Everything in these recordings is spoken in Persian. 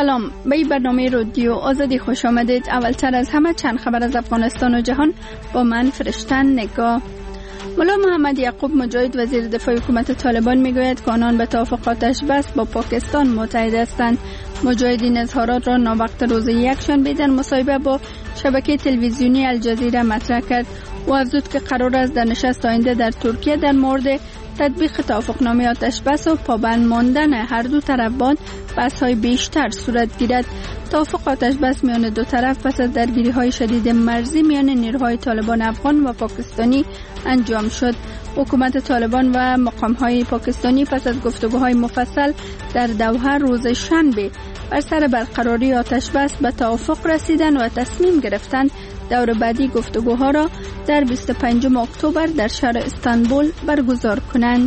سلام، به این برنامه رادیو آزادی خوش آمدید. اولتر از همه چند خبر از افغانستان و جهان با من فرشتن نگاه. ملا محمد یعقوب مجاهد وزیر دفاع حکومت طالبان میگوید که آنان به توافق آتش بس با پاکستان متحد هستند. مجاهد این اظهارات را ناوقت روز یکشنبه در مصاحبه با شبکه تلویزیونی الجزیره مطرح کرد و افزود که قرار است در نشست آینده در ترکیه در مورد تطبیق توافقنامه آتش بس و پابند ماندن هر دو طرف بحث‌های بیشتر صورت گیرد. توافق آتش بس میان دو طرف پس از درگیری‌های شدید مرزی میان نیروهای طالبان افغان و پاکستانی انجام شد. حکومت طالبان و مقام‌های پاکستانی پس از گفتگوهای مفصل در دوحه روز شنبه بر سر برقراری آتش بس به توافق رسیدند و تصمیم گرفتند دور بعدی گفتگوها را در 25 اکتبر در شهر استانبول برگزار کنند.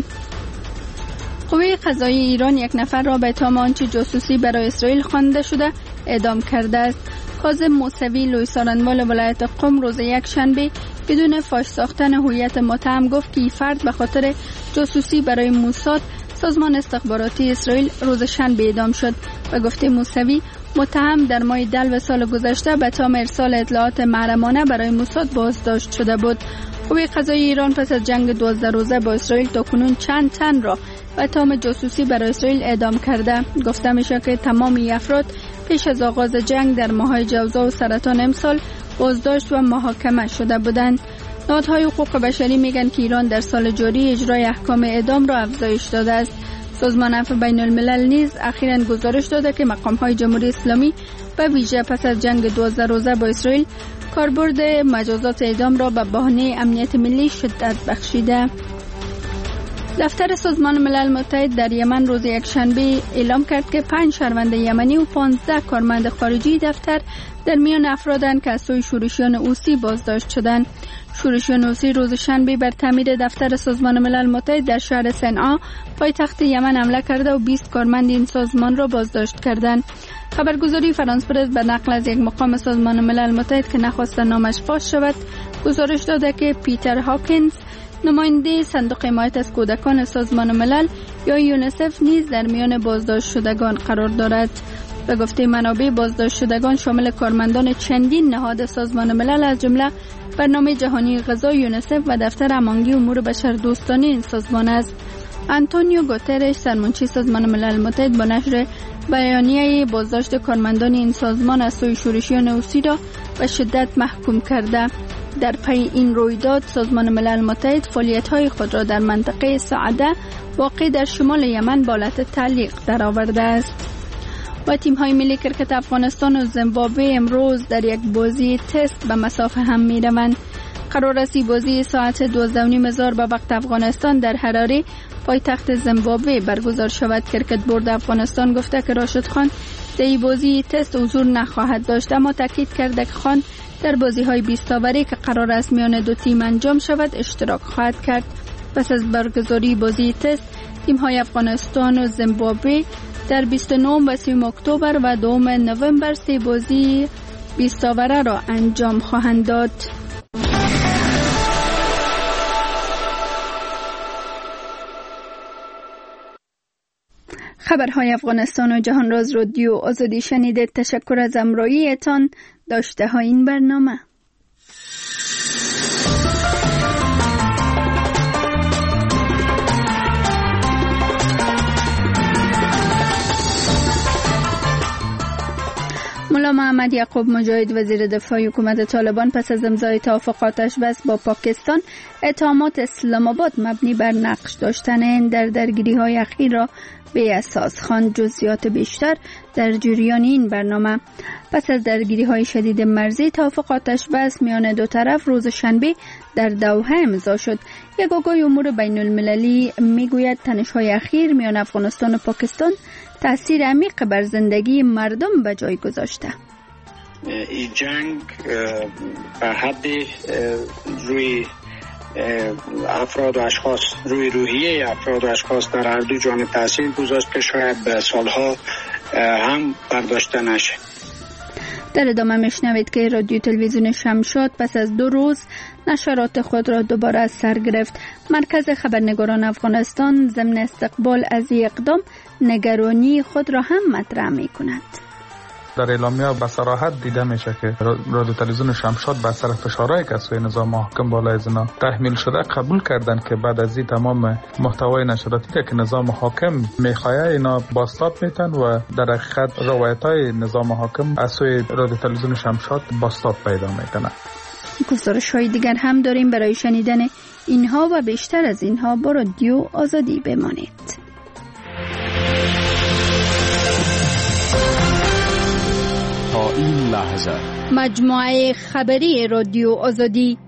قوه قضایی ایران یک نفر را به اتهام آنچه جاسوسی برای اسرائیل خوانده شده اعدام کرده است. کاظم موسوی لوی سارنوال ولایت قم روز یکشنبه بدون فاش ساختن هویت متهم گفت که این فرد به خاطر جاسوسی برای موساد سازمان استخباراتی اسرائیل روز شنبه اعدام شد. و گفته موسوی متهم در ماه دلو سال گذشته به اتهام ارسال اطلاعات محرمانه برای موساد بازداشت شده بود. قوه قضایی ایران پس از جنگ 12 روزه با اسرائیل تاکنون چند تن را به اتهام جاسوسی برای اسرائیل اعدام کرده. گفته میشه که تمام این افراد پیش از آغاز جنگ در ماه‌های جوزا و سرطان امسال بازداشت و محاکمه شده بودند. نهادهای حقوق بشری میگن که ایران در سال جاری اجرای احکام اعدام را افزایش داده است. سازمان عفو بین الملل نیز اخیراً گزارش داده که مقام‌های جمهوری اسلامی به ویژه پس از جنگ 12 روزه با اسرائیل کاربرد مجازات اعدام را به بهانه امنیت ملی شدت بخشیده. دفتر سازمان ملل متحد در یمن روز یکشنبه اعلام کرد که 5 شهروند یمنی و 15 کارمند خارجی دفتر در میان افرادند که از سوی شورشیان حوثی بازداشت شدند. شورشیان حوثی روز شنبه بر تعمیر دفتر سازمان ملل متحد در شهر صنعا پایتخت یمن حمله کرده و 20 کارمند این سازمان را بازداشت کردند. خبرگزاری فرانس پرس به نقل از یک مقام سازمان ملل متحد که نخواست نامش فاش شود گزارش داده که پیتر هاکینز نماینده صندوق حمایت از کودکان سازمان ملل یا یونیسف نیز در میان بازداشت شدگان قرار دارد. به گفته منابع بازداشت شدگان شامل کارمندان چندین نهاد سازمان ملل از جمله برنامه جهانی غذا یونیسف و دفتر امانگی امور بشردوستانه این سازمان است. آنتونیو گوترش سرمنشی سازمان ملل متحد با نشر بیانیه بازداشت کارمندان این سازمان از سوی شورشیان حوثی را به شدت محکوم کرده. در پی این رویداد سازمان ملل متحد فعالیت‌های خود را در منطقه سعده واقع در شمال یمن به حالت تعلیق درآورده است. و تیم‌های ملی کرکت افغانستان و زیمبابوه امروز در یک بازی تست به مسافه هم می‌روند. قرار است بازی ساعت 12:30 به وقت افغانستان در حراره پایتخت زیمبابوه برگزار شود. کرکت بورد افغانستان گفته که راشد خان در این بازی تست حضور نخواهد داشت، اما تاکید کرده که خان در بازی‌های 20 اوری که قرار است میان دو تیم انجام شود اشتراک خواهد کرد. پس از برگزاری بازی تست تیم‌های افغانستان و زیمبابوه در 29 و 30 اکتبر و 2 نوامبر سه بازی 20 اوره را انجام خواهند داد. خبرهای افغانستان و جهان را از رادیو آزادی شنیدید. تشکر از همراهیتان. داشته های این برنامه. ملا محمد یعقوب مجاهد وزیر دفاع حکومت طالبان پس از امضای توافق آتش بس با پاکستان اتهامات اسلام آباد مبنی بر نقش داشتن در درگیری‌های اخیر را به اساس خواند. جزئیات بیشتر در جریان این برنامه. پس از درگیری‌های شدید مرزی توافق آتش بس میان دو طرف روز شنبه در دوحه امضا شد. یک آگاه امور بین المللی میگوید تنش‌های اخیر میان افغانستان و پاکستان تأثیر عمیق بر زندگی مردم به جای گذاشته. این جنگ به حد روی افراد و اشخاص، روی روحیه افراد و اشخاص در هر دو جانب تأثیر گذاشت که شاید به سالها هم برداشته نشه. در ادامه میشنوید که رادیو تلویزیون شمشاد پس از 2 روز نشرات خود را دوباره از سر گرفت. مرکز خبرنگاران افغانستان ضمن استقبال از این اقدام نگرانی خود را هم مطرح می کند. در اعلامیه به صراحت دیده میشه که رادیو تلویزیون شمشاد به اثر فشارهایی که سوی نظام حاکم بالای از اینا تحمیل شده قبول کردن که بعد از این تمام محتوای نشراتی که نظام حاکم میخواه اینا بازتاب میتن و در حقیقت روایت‌های نظام حاکم از سوی رادیو تلویزیون شمشاد بازتاب پیدا میکنه. گزارش‌های دیگر هم داریم برای شنیدن اینها و بیشتر از اینها با رادیو آزادی بمانید. تا این لحظه مجموعه خبری رادیو آزادی.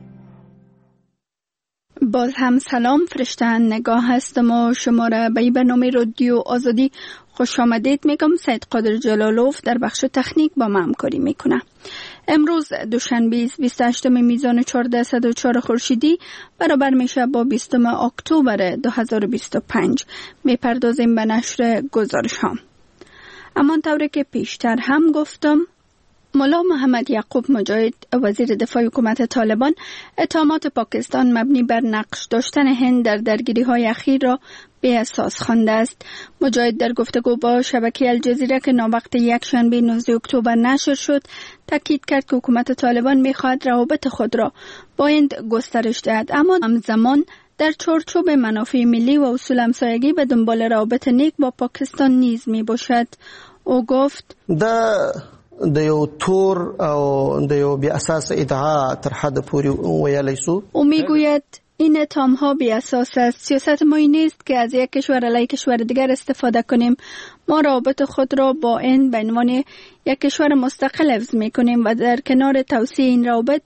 باز هم سلام، فرشته نگاه هستم و شما را به برنامه رادیو آزادی خوش آمدید میگم. سید قادر جلالوف در بخش تکنیک با ما همکاری میکنه. امروز دوشنبه 28 میزان 1404 خورشیدی برابر میشه با 20 اکتبر 2025. میپردازیم به نشر گزارش ها. اما طوری که پیشتر هم گفتم، مولا محمد یعقوب مجاهد وزیر دفاع حکومت طالبان اتهامات پاکستان مبنی بر نقش داشتن هند در درگیری‌های اخیر را بی اساس خوانده است. مجاهد در گفتگو با شبکه الجزیره که ناوقت یک شنبه 19 اکتبر نشر شد تاکید کرد که حکومت طالبان می‌خواهد روابط خود را با هند گسترش دهد، اما همزمان در چارچوب منافع ملی و اصول همسایگی به دنبال روابط نیک با پاکستان نیز میباشد. او گفت د یو تور او د یو بی اساس ادعا تر حد پوری ویلی سو. او میگوید این اتهام ها بی اساس است. سیاست ما این نیست که از یک کشور علیه کشور دیگر استفاده کنیم. ما روابط خود را با هند به عنوان یک کشور مستقل حفظ میکنیم و در کنار توسعه این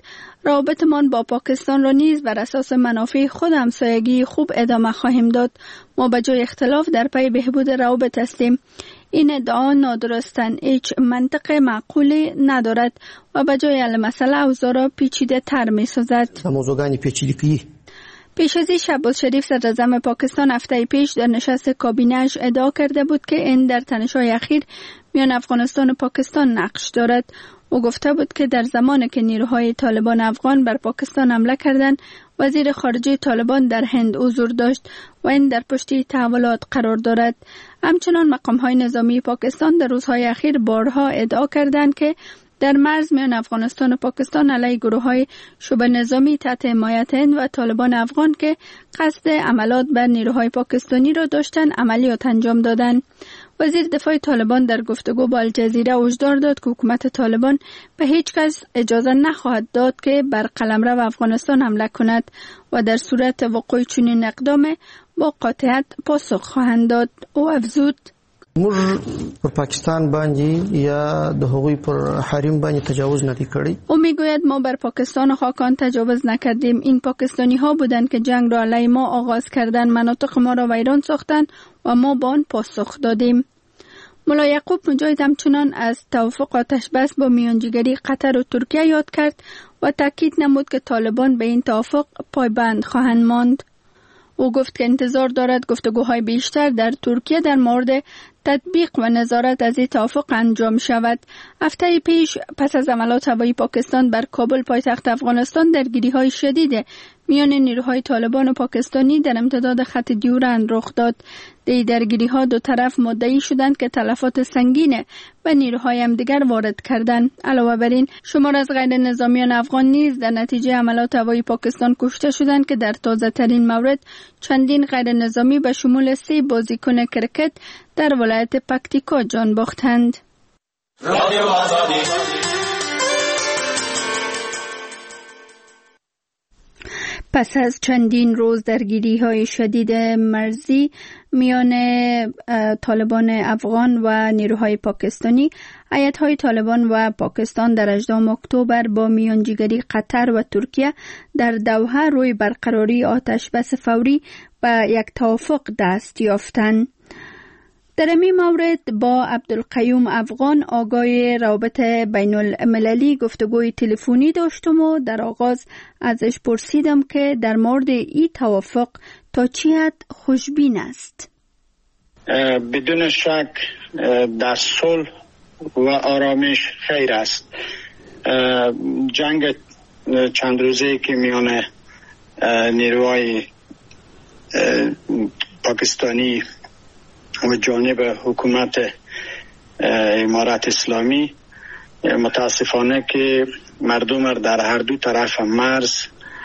روابطمان با پاکستان را نیز بر اساس منافع خود همسایگی خوب ادامه خواهیم داد. ما به جای اختلاف در پی بهبود روابط هستیم. این ادعا نادرستن، هیچ منطق معقولی ندارد و به جای حل مسئله اوضاع را پیچیده تر می سازد. موضوعانی پیچیده کی؟ پیش از این شهباز شریف صدر اعظم پاکستان هفته پیش در نشست کابینه‌اش ادعا کرده بود که این در تنش‌های اخیر میان افغانستان و پاکستان نقش دارد. او گفته بود که در زمانی که نیروهای طالبان افغان بر پاکستان حمله کردند، وزیر خارجه طالبان در هند حضور داشت و این در پشت تحولات قرار دارد. همچنان مقام‌های نظامی پاکستان در روزهای اخیر بارها ادعا کردند که در مرز میان افغانستان و پاکستان علیه گروه‌های شبه نظامی تحت حمایت هند و طالبان افغان که قصد عملیات بر نیروهای پاکستانی را داشتند عملیات انجام دادند. وزیر دفاع طالبان در گفتگو با الجزیره هشدار داد که حکومت طالبان به هیچ کس اجازه نخواهد داد که بر قلمرو افغانستان حمله کند و در صورت وقوع چنین اقدام با قاطعیت پاسخ خواهند داد. او افزود موږ پر پاکستان باندې یا د هغوی پر حریم باندې تجاوز نه کړی. او میگوید ما بر پاکستان و خاکان تجاوز نکردیم. این پاکستانی ها بودند که جنگ را علیه ما آغاز کردند، مناطق ما را ویران ساختند و ما با آن پاسخ دادیم. مولا یعقوب مجاهد همچنان از توافق آتش بس با میانجیگری قطر و ترکیه یاد کرد و تاکید نمود که طالبان به این توافق پایبند خواهند ماند. او گفت که انتظار دارد گفتگوهای بیشتر در ترکیه در مورد تطبیق و نظارت از این توافق انجام شود. هفته پیش پس از حملات هوایی پاکستان بر کابل پایتخت افغانستان درگیری‌های شدید میان نیروهای طالبان و پاکستانی در امتداد خط دیورند رخ داد. در درگیری‌ها دو طرف مدعی شدند که تلفات سنگین به نیروهای همدیگر وارد کردند. علاوه بر این شمار از غیر نظامیان افغان نیز در نتیجه حملات هوایی پاکستان کشته شدند که در تازه‌ترین مورد چندین غیر نظامی به شمول 3 بازیکن کرکت در ولایت پکتیکا جان باختند. پس از چندین روز درگیری‌های شدید مرزی میان طالبان افغان و نیروهای پاکستانی، هیئت‌های طالبان و پاکستان در 18 اکتبر با میانجیگری قطر و ترکیه در دوحه روی برقراری آتش بس فوری به یک توافق دست یافتند. در این مورد با عبدالقیوم افغان آقای روابط بین المللی گفتگوی تلفنی داشتم و در آغاز ازش پرسیدم که در مورد این توافق تا چه حد خوشبین است. بدون شک در صلح و آرامش خیر است. جنگ چند روزه که میان نیروهای پاکستانی و جانب حکومت امارات اسلامی متاسفانه که مردم در هر دو طرف مرز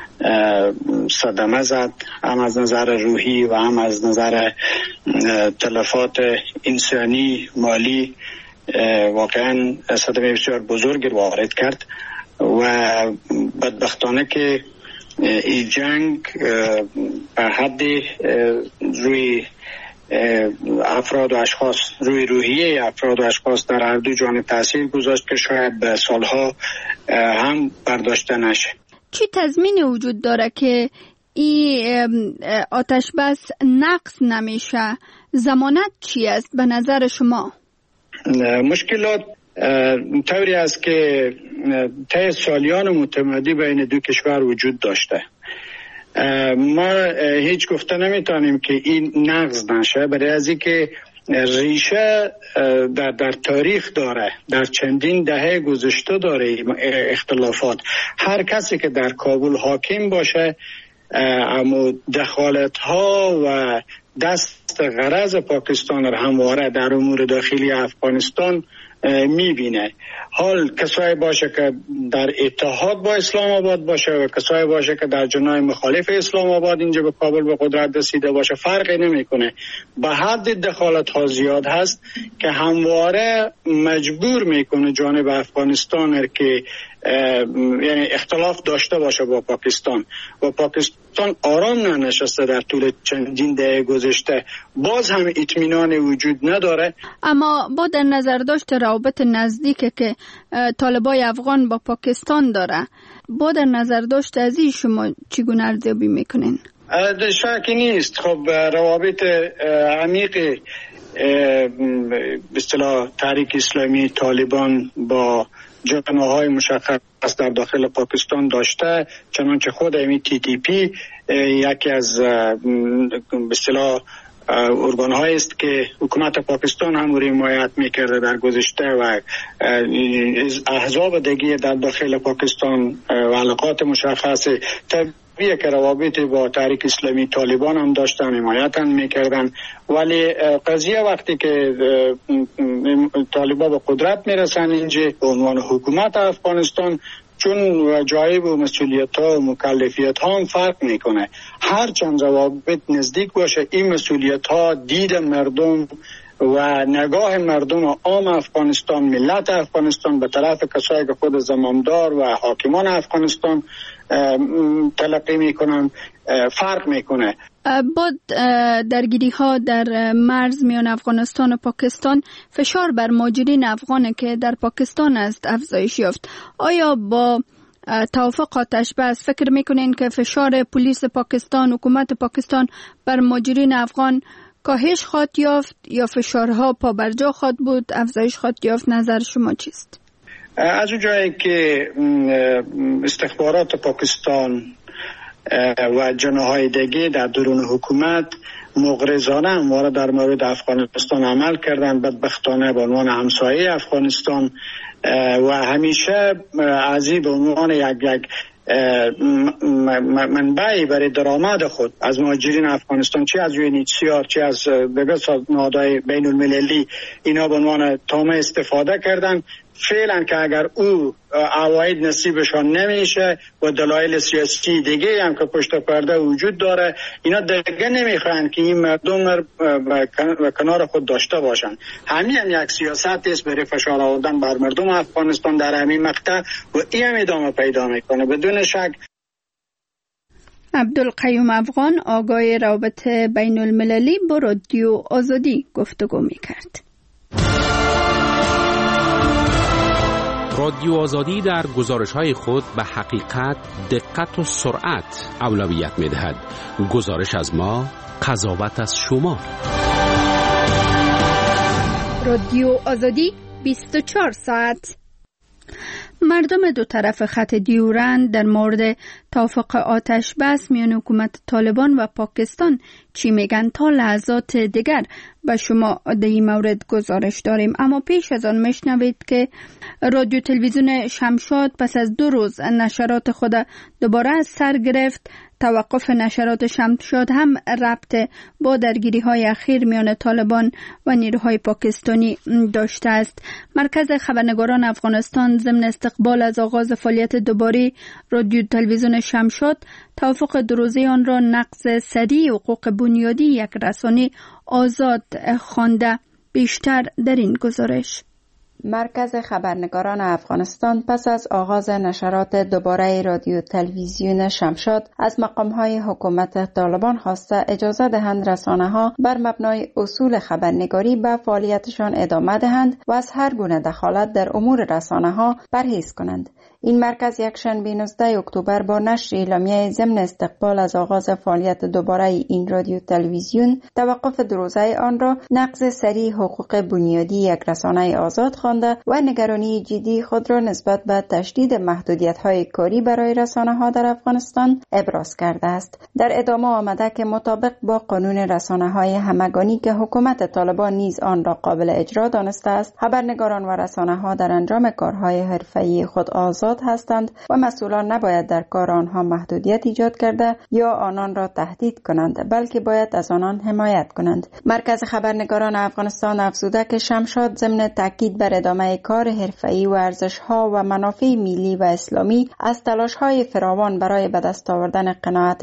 صدمه زد، هم از نظر روحی و هم از نظر تلفات انسانی مالی. واقعا صدمه بسیار بزرگی وارد کرد و بدبختانه که این جنگ به حد روی افراد و اشخاص، روی روحیه افراد و اشخاص در هر دو جانب تاثیر گذاشت که شاید به سالها هم برداشته نشه. چی تضمین وجود داره که این آتش بس نقض نمیشه؟ ضمانت چی است به نظر شما؟ مشکلات طوری است که طی سالیان متمادی بین دو کشور وجود داشته. ما هیچ گفته نمیتونیم که این نقض نشه، برای از اینکه ریشه در تاریخ داره، در چندین دهه گذشته داره اختلافات. هر کسی که در کابل حاکم باشه اما دخالت ها و دست غرض پاکستان را همواره در امور داخلی افغانستان میبینه. حال کسایی باشه که در اتحاد با اسلام آباد باشه و کسایی باشه که در جناح مخالف اسلام آباد اینجا به کابل به قدرت رسیده باشه فرقی نمیکنه. به حد دخالت ها زیاد هست که همواره مجبور میکنه جانب افغانستان که یعنی اختلاف داشته باشه با پاکستان و پاکستان آرام ننشسته در طول چندین دهه گذشته، باز هم اطمینان وجود نداره. اما با در نظر داشت روابط نزدیک که طالبای افغان با پاکستان داره، با در نظر داشت از این شما چگونه ارزیابی میکنین؟ شکی نیست. خب روابط عمیق به اصطلاح تحریک اسلامی طالبان با جناح‌های مشخص در داخل پاکستان داشته، چنانچه خود امی تی تی پی یکی از به اصطلاح ارگان‌هایی است که حکومت پاکستان هم رو حمایت می‌کرده در گذشته و احزاب دیگه در داخل پاکستان و علاقات مشخص طبیعیه که روابط با تحریک اسلامی طالبان هم داشتن، حمایت هم میکردن. ولی قضیه وقتی که طالبان به قدرت میرسن اینجا به عنوان حکومت افغانستان، چون جایب و مسئولیت ها و مکلفیت ها هم فرق میکنه، هر چند روابط نزدیک باشه این مسئولیت ها دید مردم و نگاه مردم عام افغانستان، ملت افغانستان به طرف کسایی که خود زمامدار و حاکمان افغانستان تلقی میکنن فرق میکنه. با درگیری ها در مرز میان افغانستان و پاکستان فشار بر مهاجرین افغان که در پاکستان است افزایش یافت. آیا با توافق آتش بس فکر میکنین که فشار پلیس پاکستان، حکومت پاکستان بر مهاجرین افغان کاهش خواهد یافت یا فشارها پابرجا خواهد بود، افزایش خواهد یافت؟ نظر شما چیست؟ از اون جایی که استخبارات پاکستان و جناح‌های دیگه در درون حکومت مغرضانه همواره در مورد افغانستان عمل کردن، بدبختانه به عنوان همسایه افغانستان و همیشه از این به عنوان یک منبعی برای درآمد خود از مهاجرین افغانستان، چه از UNHCR چه از نهادهای بین المللی، اینا به عنوان تامه استفاده کردن. فعلا که اگر او عواید نصیبشان نمیشه و دلایل سیاسی دیگه هم که پشت پرده وجود داره، اینا دیگه نمیخواین که این مردم و کنار خود داشته باشن. همین هم یک سیاست است برای فشار آوردن بر مردم افغانستان در همین مقطع و این هم ادامه پیدا میکنه بدون شک. عبدالقیوم افغان، آگاه روابط بین المللی، با رادیو آزادی گفتگو میکرد. رادیو آزادی در گزارش‌های خود به حقیقت، دقت و سرعت اولویت می‌دهد. گزارش از ما، قضاوت از شما. رادیو آزادی 24 ساعت. مردم دو طرف خط دیورند در مورد توافق آتش بس میان حکومت طالبان و پاکستان چی میگن؟ تا لحظات دیگر به شما در این مورد گزارش داریم، اما پیش از آن میشنوید که رادیو تلویزیون شمشاد پس از 2 روز نشرات خود دوباره از سر گرفت. توقف نشرات شمشاد هم ربط با درگیری‌های اخیر میان طالبان و نیروهای پاکستانی داشته است. مرکز خبرنگاران افغانستان ضمن استقبال از آغاز فعالیت دوباره رادیو تلویزیون شمشاد، توافق دو روزه آن را نقض سریع حقوق بنیادی یک رسانه آزاد خوانده. بیشتر در این گزارش. مرکز خبرنگاران افغانستان پس از آغاز نشرات دوباره رادیو تلویزیون شمشاد از مقام‌های حکومت طالبان خواسته اجازه دهند رسانه‌ها بر مبنای اصول خبرنگاری به فعالیتشان ادامه دهند و از هر گونه دخالت در امور رسانه‌ها پرهیز کنند. این مرکز یکشنبه 19 اکتبر با نشر اعلامیه ضمن استقبال از آغاز فعالیت دوباره این رادیو تلویزیون، توقف دو روزه آن را نقض سریع حقوق بنیادی یک رسانه آزاد خوانده و نگرانی جدی خود را نسبت به تشدید محدودیت‌های کاری برای رسانه‌ها در افغانستان ابراز کرده است. در ادامه آمده که مطابق با قانون رسانه‌های همگانی که حکومت طالبان نیز آن را قابل اجرا دانسته است، خبرنگاران و رسانه‌ها در انجام کارهای حرفه‌ای خود آزاد هستند و مسئولان نباید در کار آنها محدودیت ایجاد کرده یا آنان را تهدید کنند، بلکه باید از آنان حمایت کنند. مرکز خبرنگاران افغانستان افزوده که شمشاد ضمن تاکید بر ادامه کار حرفه‌ای و ارزش‌ها و منافع ملی و اسلامی از تلاش‌های فراوان برای به دست آوردن قناعت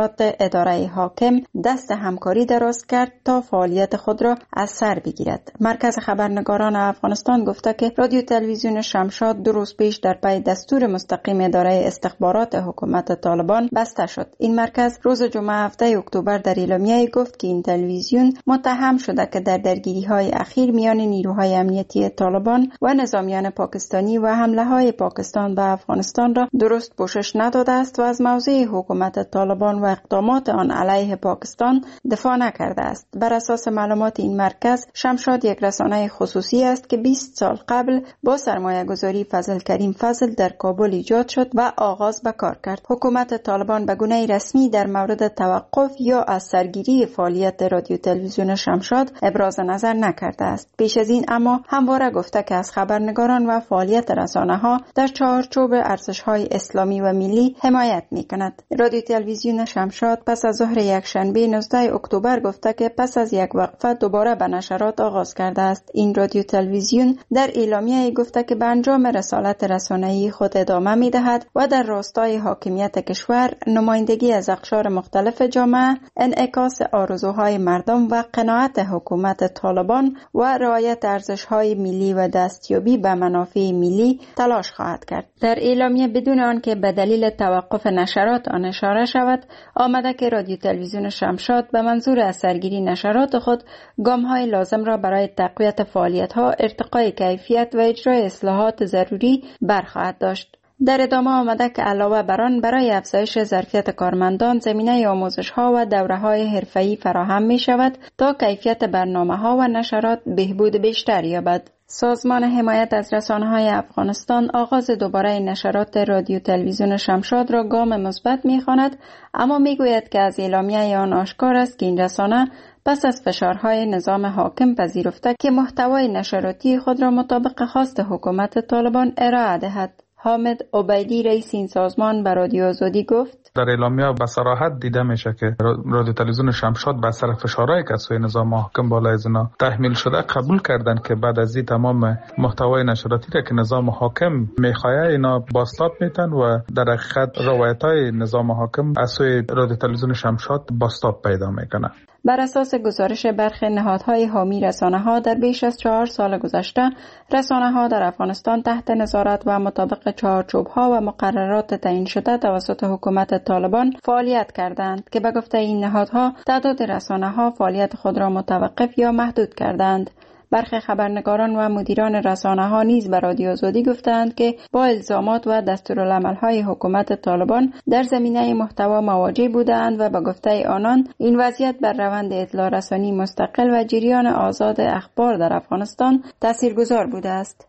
اداره حاکم دست همکاری دراز کرد تا فعالیت خود را از سر بگیرد. مرکز خبرنگاران افغانستان گفته که رادیو تلویزیون شمشاد 2 روز پیش در پی دستور مستقیم اداره استخبارات حکومت طالبان بسته شد. این مرکز روز جمعه 7 اکتبر در اعلامیه گفت که این تلویزیون متهم شده که در درگیری‌های اخیر میان نیروهای امنیتی طالبان و نظامیان پاکستانی و حمله‌های پاکستان به افغانستان را درست پوشش نداده است و از موضع حکومت طالبان و اقدامات آن علیه پاکستان دفاع نکرده است. بر اساس معلومات این مرکز، شمشاد یک رسانه خصوصی است که 20 سال قبل با سرمایه‌گذاری فضل کریم فضل در کابل ایجاد شد و آغاز به کار کرد. حکومت طالبان به گونه رسمی در مورد توقف یا از سرگیری فعالیت رادیو تلویزیون شمشاد ابراز نظر نکرده است. پیش از این اما همواره گفته که از خبرنگاران و فعالیت رسانه‌ها در چارچوب ارزش‌های اسلامی و ملی حمایت می‌کند. رادیو تلویزیون شمشاد پس از ظهر یکشنبه 19 اکتبر گفته که پس از یک وقفه دوباره به نشرات آغاز کرده است. این رادیو تلویزیون در اعلامیه گفته که به انجام رسالت رسانه‌ای خود ادامه می‌دهد و در راستای حاکمیت کشور، نمایندگی از اقشار مختلف جامعه، انعکاس آرزوهای مردم و قناعت حکومت طالبان و رعایت ارزش‌های ملی و دستیابی به منافع ملی تلاش خواهد کرد. در اعلامیه بدون آنکه به دلیل توقف نشرات آن اشاره شود، آمده که رادیو تلویزیون شمشاد به منظور از سرگیری نشرات خود گام‌های لازم را برای تقویت فعالیت‌ها، ارتقای کیفیت و اجرای اصلاحات ضروری برخواهد داشت. در ادامه آمده که علاوه بر آن برای افزایش ظرفیت کارمندان زمینه آموزش‌ها و دوره‌های حرفه‌ای فراهم می‌شود تا کیفیت برنامه‌ها و نشرات بهبود بیشتر یابد. سازمان حمایت از رسانه‌های افغانستان آغاز دوباره نشرات رادیو تلویزیون شمشاد را گام مثبت می‌خواند، اما می‌گوید که از اعلامیه آن آشکار است که این رسانه پس از فشارهای نظام حاکم پذیرفته که محتوای نشراتی خود را مطابق خواست حکومت طالبان ارائه دهد. حامد عبیدی رئیس این سازمان به رادیو آزادی گفت: در اعلامیه به صراحت دیده میشه که رادیو تلویزیون شمشاد به اثر فشارهای که از سوی نظام حاکم بالای زنا تحمیل شده قبول کردن که بعد از این تمام محتوای نشراتی را که نظام حاکم میخواه اینا بازتاب میتن و در حقیقت روایت‌های نظام حاکم از سوی رادیو تلویزیون شمشاد بازتاب پیدا میکنه. بر اساس گزارش برخی نهادهای حامی رسانه‌ها، در بیش از 4 سال گذشته رسانه‌ها در افغانستان تحت نظارت و مطابق چارچوب‌ها و مقررات تعیین شده توسط حکومت طالبان فعالیت کردند که به گفته این نهادها تعداد رسانه‌ها فعالیت خود را متوقف یا محدود کردند. برخی خبرنگاران و مدیران رسانه‌ها نیز به رادیو آزادی گفتند که با الزامات و دستورالعمل‌های حکومت طالبان در زمینه محتوا مواجه بودند و به گفته آنان این وضعیت بر روند اطلاع رسانی مستقل و جریان آزاد اخبار در افغانستان تاثیرگذار بوده است.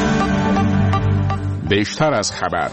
بیشتر از خبر.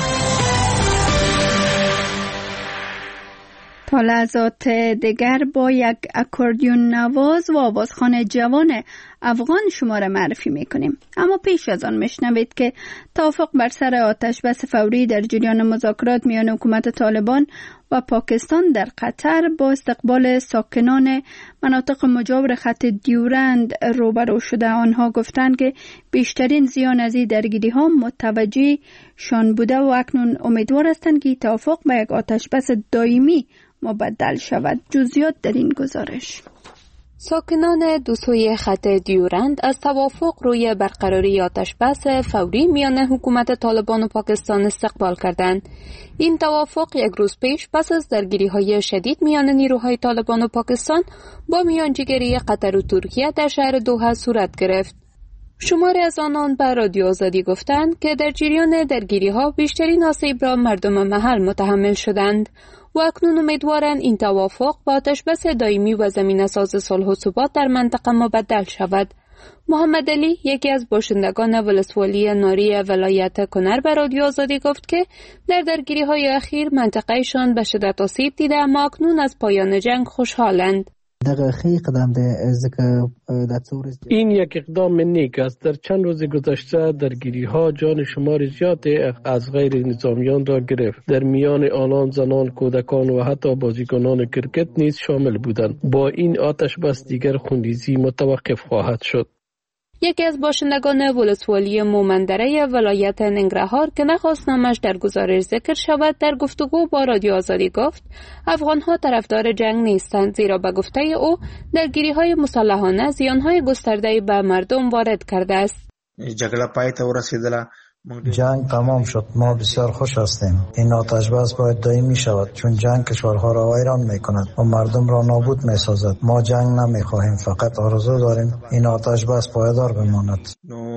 تا لحظات دیگر با یک اکوردیون نواز و آوازخوان جوان افغان شما را معرفی میکنیم. اما پیش از آن میشنوید که توافق بر سر آتش بس فوری در جریان مذاکرات میان حکومت طالبان و پاکستان در قطر با استقبال ساکنان مناطق مجاور خط دیورند روبرو شده. آنها گفتند که بیشترین زیان از این درگیری ها متوجه شان بوده و اکنون امیدوار هستند که توافق به یک آتش بس دائمی مبدل شود. جزئیات در این گزارش. ساکنان دو سوی خط دیورند از توافق روی برقراری آتشبس فوری میان حکومت طالبان و پاکستان استقبال کردند. این توافق یک روز پیش پس از درگیری‌های شدید میان نیروهای طالبان و پاکستان با میانجیگری قطر و ترکیه در شهر دوحه صورت گرفت. شماری از آنان به رادیو آزادی گفتند که در جریان درگیری‌ها بیشترین آسیب را مردم محل متحمل شدند و اکنون امیدوارند این توافق با آتشبس دائمی و زمینه‌ساز صلح و ثبات در منطقه مبدل شود. محمد علی، یکی از باشندگان ولسوالی ناری ولایت کنر، به رادیو آزادی گفت که در درگیری‌های اخیر منطقه‌شان به شدت آسیب دیده اما اکنون از پایان جنگ خوشحالند. این یک اقدام نیک است. در چند روز گذشته درگیری ها جان شمار زیادی از غیر نظامیان را گرفت. در میان آنان زنان، کودکان و حتی بازیکنان کرکت نیز شامل بودند. با این آتش بس دیگر خونریزی متوقف خواهد شد. یکی از باشندگان ولسوالی مومندره ولایت ننگرهار که نخواست نامش در گزارش ذکر شود در گفتگو با رادیو آزادی گفت افغانها طرفدار جنگ نیستند، زیرا به گفته او درگیری‌های مسلحانه زیان‌های گسترده به مردم وارد کرده است. جنگ تمام شد. ما بسیار خوش هستیم. این آتش بس باید دائمی شود چون جنگ کشورها را ویران می‌کند و مردم را نابود می‌سازد. ما جنگ نمی‌خواهیم، فقط آرزو داریم این آتش بس پایدار بماند.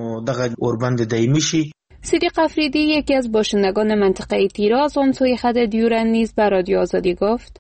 صدیق افریدی، یکی از باشندگان منطقه تیراز آن سوی خط دیورند نیز به رادیو آزادی گفت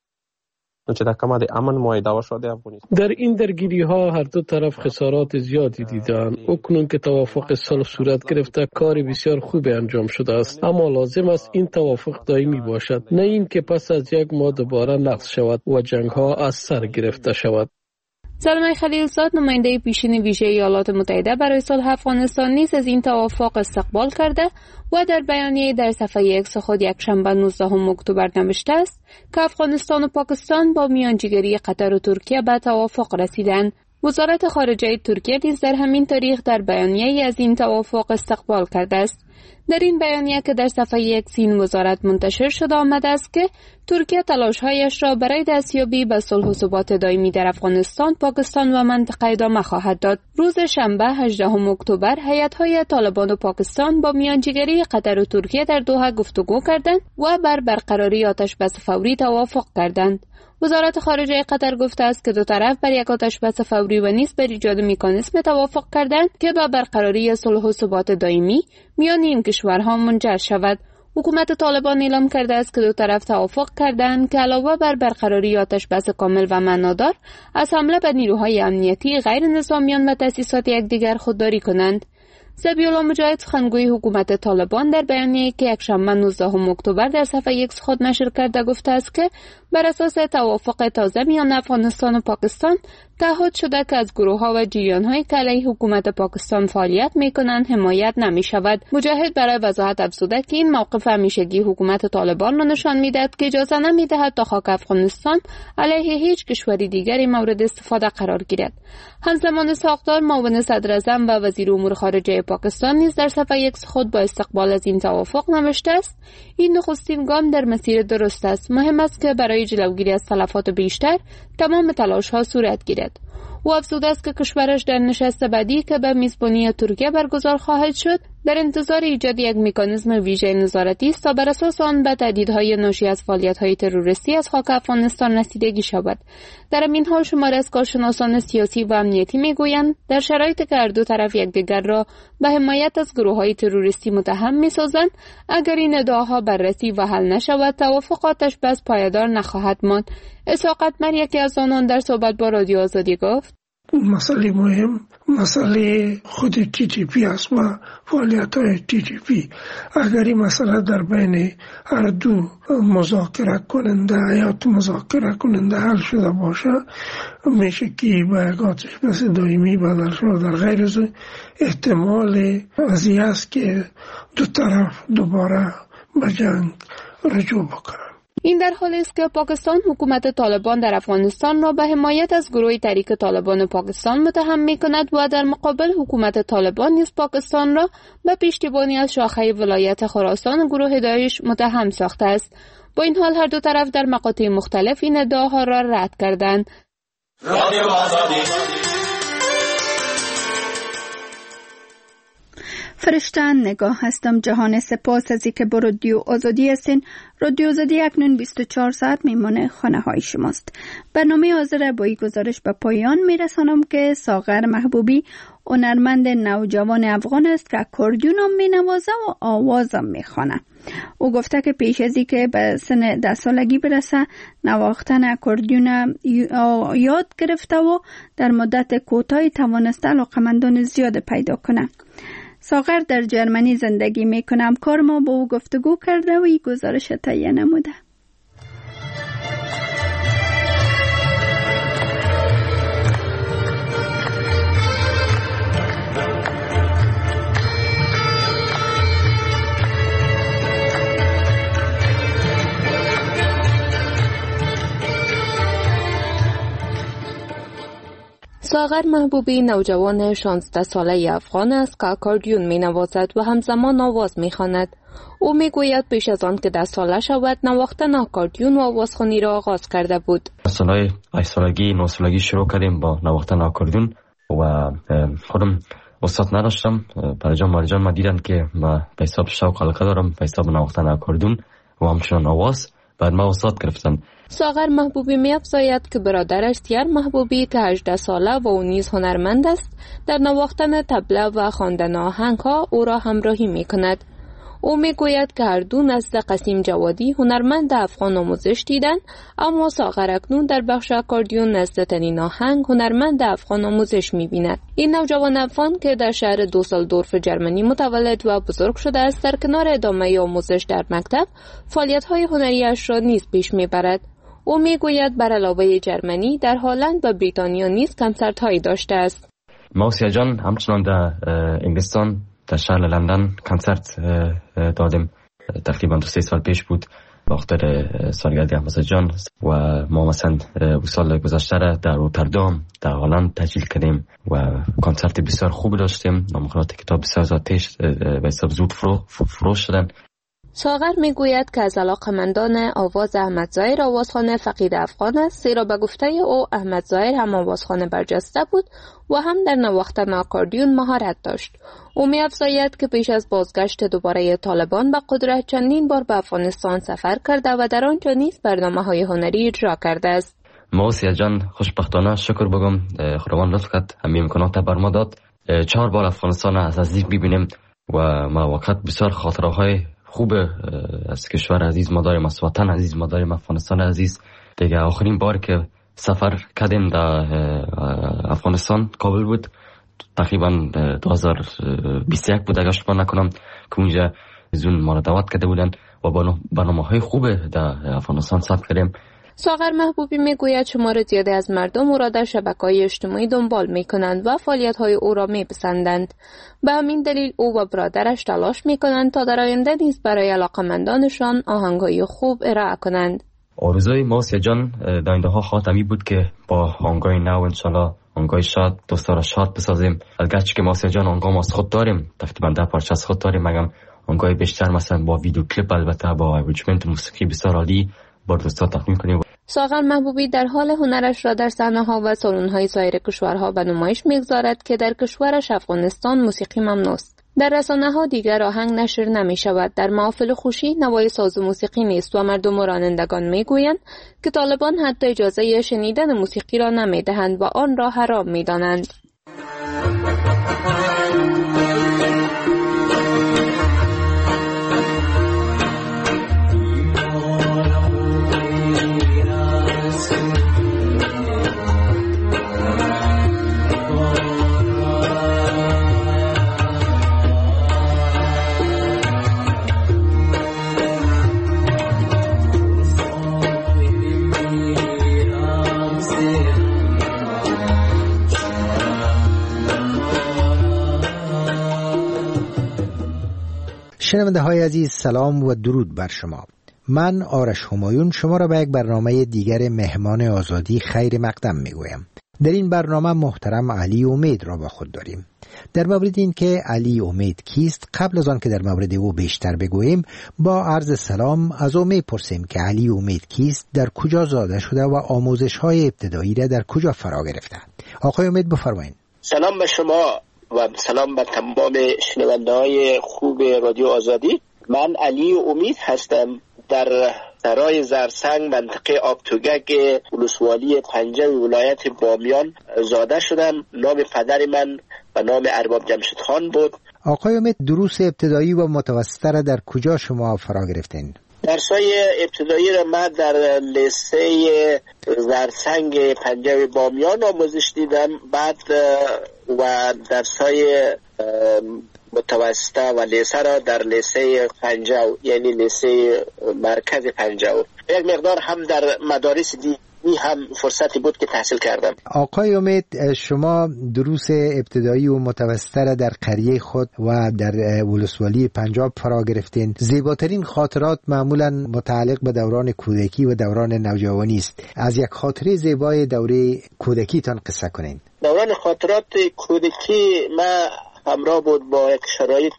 در این درگیری ها هر دو طرف خسارات زیادی دیدند. اکنون که توافق صلح صورت گرفته کار بسیار خوبی انجام شده است، اما لازم است این توافق دائمی باشد، نه این که پس از یک ماه دوباره نقض شود و جنگ ها از سر گرفته شود. زلمه خلیلزاد، نماینده پیشین ویژه ایالات متحده برای صلح افغانستان نیز از این توافق استقبال کرده و در بیانیه در صفحه اکس خود یکشنبه 19 اکتبر نوشته است که افغانستان و پاکستان با میانجیگری قطر و ترکیه به توافق رسیدند. وزارت خارجه ترکیه نیز در همین تاریخ در بیانیه از این توافق استقبال کرده است. در این بیانیه که در صفحه اکس این وزارت منتشر شده آمده است که ترکیه تلاش‌هایش را برای دستیابی به صلح و ثبات دائمی در افغانستان، پاکستان و منطقه ادامه خواهد داد. روز شنبه 18 اکتبر هیئت‌های طالبان و پاکستان با میانجیگری قطر و ترکیه در دوحه گفتگو کردند و بر برقراری آتشبس فوری توافق کردند. وزارت خارجه قطر گفته است که دو طرف بر یک آتشبس فوری و نیز بر ایجاد مکانیزم توافق کردند که به برقراری صلح و ثبات دائمی میان این کشورها منجر شود. حکومت طالبان اعلام کرده است که دو طرف توافق کردند که علاوه بر برقراری آتشبس کامل و معنادار از حمله به نیروهای امنیتی، غیر نظامیان و تأسیسات یکدیگر خودداری کنند. ذبیح‌الله مجاهد، سخنگوی حکومت طالبان، در بیانیه‌ای که یکشنبه 19 اکتبر در صفحه اکس خود نشر کرده گفته است که بر اساس توافق تازه میان افغانستان و پاکستان تعهد شده که از گروه‌ها و جریان‌هایی که علیه حکومت پاکستان فعالیت می‌کنند حمایت نمی‌شود. مجاهد برای وضاحت افزوده که این موقف همیشگی حکومت طالبان را نشان می‌دهد که اجازه نمی‌دهد تا خاک افغانستان علیه هیچ کشوری دیگری مورد استفاده قرار گیرد. همزمان ساختار، معاون صدر اعظم و وزیر امور خارجه پاکستان نیز در صفحه اکس خود با استقبال از این توافق نوشته است این نخستین گام در مسیر درست است. مهم است که برای جلوگیری از تلفات بیشتر تمام تلاش‌ها صورت گیرد. او افزوده است که کشورش در نشست بعدی که به میزبانی ترکیه برگزار خواهد شد در انتظار ایجاد یک مکانیزم ویژه نظارتی است تا بر اساس آن به تهدیدهای ناشی از فعالیت‌های تروریستی از خاک افغانستان رسیدگی شود. در این حال شماری از کارشناسان سیاسی و امنیتی میگویند در شرایطی که هر دو طرف یکدیگر را به حمایت از گروه‌های تروریستی متهم می‌سازند، اگر این ادعاها بررسی و حل نشود توافق آتشبس پایدار نخواهد ماند. اسحاق اتمر، یکی از آنان، در صحبت با رادیو آزادی گفت مسئله مهم مسئله خود TTP است و فعالیت‌های TTP. اگر این مسئله در بین هر دو مذاکره کننده حل شده باشه، میشه که به یک آتشبس دائمی بدل شود. در غیر از احتمال قضیه است که دو طرف دوباره به جنگ رجوع بکنند. این در حالی است که پاکستان حکومت طالبان در افغانستان را به حمایت از گروه تحریک طالبان پاکستان متهم می‌کند و در مقابل حکومت طالبان نیز پاکستان را به پشتیبانی از شاخه ولایت خراسان گروه داعش متهم ساخته است. با این حال هر دو طرف در مقاطع مختلف این ادعاها را رد کردند. فرشته نگاه هستم. جهان سپاس از اینکه با رادیو آزادی هستین. رادیو آزادی اکنون 24 ساعت میمانه خانه های شماست. برنامه حاضر با این گزارش به پایان میرسانم که ساغر محبوبی هنرمند نوجوان افغان است که اکوردیون هم مینوازه و آواز هم میخوانه. او گفته که پیش از اینکه به سن 10 سالگی برسه نواختن اکوردیون یاد گرفته و در مدت کوتاهی توانسته علاقمندان زیاد پیدا کنه. ساغر در جرمنی زندگی میکنه. کار ما با او گفتگو کرده و این گزارش تهیه نموده. ساغر محبوبی نوجوان 16 ساله افغان است که اکوردیون می نوازد و همزمان آواز می خواند. او می گوید پیش از آن که 10 ساله شود نواختن اکوردیون و آوازخوانی را آغاز کرده بود. سالهای 8 سالگی 9 سالگی شروع کردیم با نواختن اکوردیون و خودم استاد نداشتم. پرجان مارجان ما دیدن که ما به حساب شوق علاقه دارم به حساب نواختن اکوردیون و همچنان آواز. بعد ما استاد گرفتن. ساغر محبوبی می افزاید که برادرش سیر محبوبی که 18 ساله و او نیز هنرمند است در نواختن طبله و خواندن آهنگ ها او را همراهی می کند. او می گوید که هر دو نزد قسیم جوادی هنرمند افغان آموزش دیدند، اما ساغر اکنون در بخش اکوردیون نزد تنین آهنگ هنرمند افغان آموزش می بیند. این نوجوان افغان که در شهر دوسلدورف جرمنی متولد و بزرگ شده است در کنار ادامه آموزش در مکتب فعالیت های هنریش را نیز پیش می برد. او می گوید بر علاوه جرمنی در هلند و بریتانیا نیز کنسرت هایی داشته است. موسیا جان همچنان در انگلستان در شهر لندن کنسرت دادیم. تقریبا 2-3 سال پیش بود وقت سالگرد موسیا جان و ما مثلا سال گذشته در روتردام در هلند تجلیل کردیم و کنسرت بسیار خوب داشتیم. نامخورات کتاب بسیار زیادش به حساب زود فروش شدن. ساغر میگوید که از علاقمندان آواز احمد ظاهر آوازخوان فقید افغان است، زیرا به گفته او احمد ظاهر هم آوازخوان برجسته بود و هم در نواختن اکوردیون مهارت داشت. او می‌افزاید که پیش از بازگشت دوباره طالبان به قدرت چندین بار به افغانستان سفر کرده و در آنجا نیز برنامه‌های هنری اجرا کرده است. موسیا جان خوشبختانه شکر بگم خداوند لطف کرد همین امکانات بر ما داد 4 بار افغانستان از نزدیک ببینیم و ما وقت بسیار خاطره‌های خوب از کشور عزیز ما داریم، از وطن عزیز ما داریم، افغانستان عزیز. دیگه آخرین بار که سفر کردیم در افغانستان کابل بود، تقریبا 2021 بود اگر اشتباه نکنم که اونجا زون ما را دعوت کرده بودن و برنامه‌های خوب در افغانستان ثبت کردیم. ساغر محبوبی میگوید شمار زیادی از مردم او را در شبکه‌های اجتماعی دنبال می‌کنند و فعالیت‌های او را می‌پسندند. به همین دلیل او و برادرش تلاش می‌کنند تا در آینده نیز برای علاقه‌مندانشان آهنگ‌های خوب ارائه کنند. آرزوی موسیا جان در آینده‌ها خاتمی بود که با آهنگ‌های نو انشالله آهنگ‌های شاد دوستان شاد بسازیم. البته که موسیا جان آهنگ از خود داریم، تقریبا 10 پارچه از خود داریم، مگم آهنگ‌های بیشتر مثلا با ویدیو کلیپ البته با ارنجمنت موسیقی بسیار عالی با دوستان تقدیم کنیم. ساغر محبوبی در حال هنرش را در صحنه‌ها و سالن‌های سایر کشورها به نمایش می‌گذارد که در کشورش افغانستان موسیقی ممنوع است. در رسانه‌ها دیگر آهنگ نشر نمی‌شود. در محافل خوشی نوای ساز و موسیقی نیست و مردم و رانندگان می‌گویند که طالبان حتی اجازه شنیدن موسیقی را نمی‌دهند و آن را حرام می‌دانند. شنونده های عزیز، سلام و درود بر شما. من آرش همایون شما را به یک برنامه دیگر مهمان آزادی خیر مقدم میگویم. در این برنامه محترم علی امید را با خود داریم. در مورد این که علی امید کیست، قبل از آن که در مورد او بیشتر بگوییم با عرض سلام از او میپرسیم که علی امید کیست، در کجا زاده شده و آموزش‌های ابتدایی را در کجا فرا گرفته. آقای امید بفرمایید. سلام به شما و سلام به تمام شنونده‌های خوب رادیو آزادی. من علی امید هستم، در سرای زرسنگ منطقه آبتوگک ولسوالی پنجه ولایت بامیان زاده شدم. نام پدر من و نام ارباب جمشید خان بود. آقای امید دروس ابتدایی و متوسطه را در کجا شما فرا گرفتین؟ درسای ابتدایی را من در لیسه زرسنگ پنجه بامیان آموزش دیدم. بعد و درسای متوسطه و لیسه را در لیسه پنجه، یعنی لیسه مرکز پنجه، یک مقدار هم در مدارس دیگه هم فرصتی بود که تحصیل کردم. آقای امید شما دروس ابتدایی و متوسطه را در قریه خود و در ولسوالی پنجاب فرا گرفتین. زیباترین خاطرات معمولا متعلق به دوران کودکی و دوران نوجوانی است. از یک خاطره زیبای دوره کودکی تان قصه کنین. دوران خاطرات کودکی ما همراه بود با یک شرایط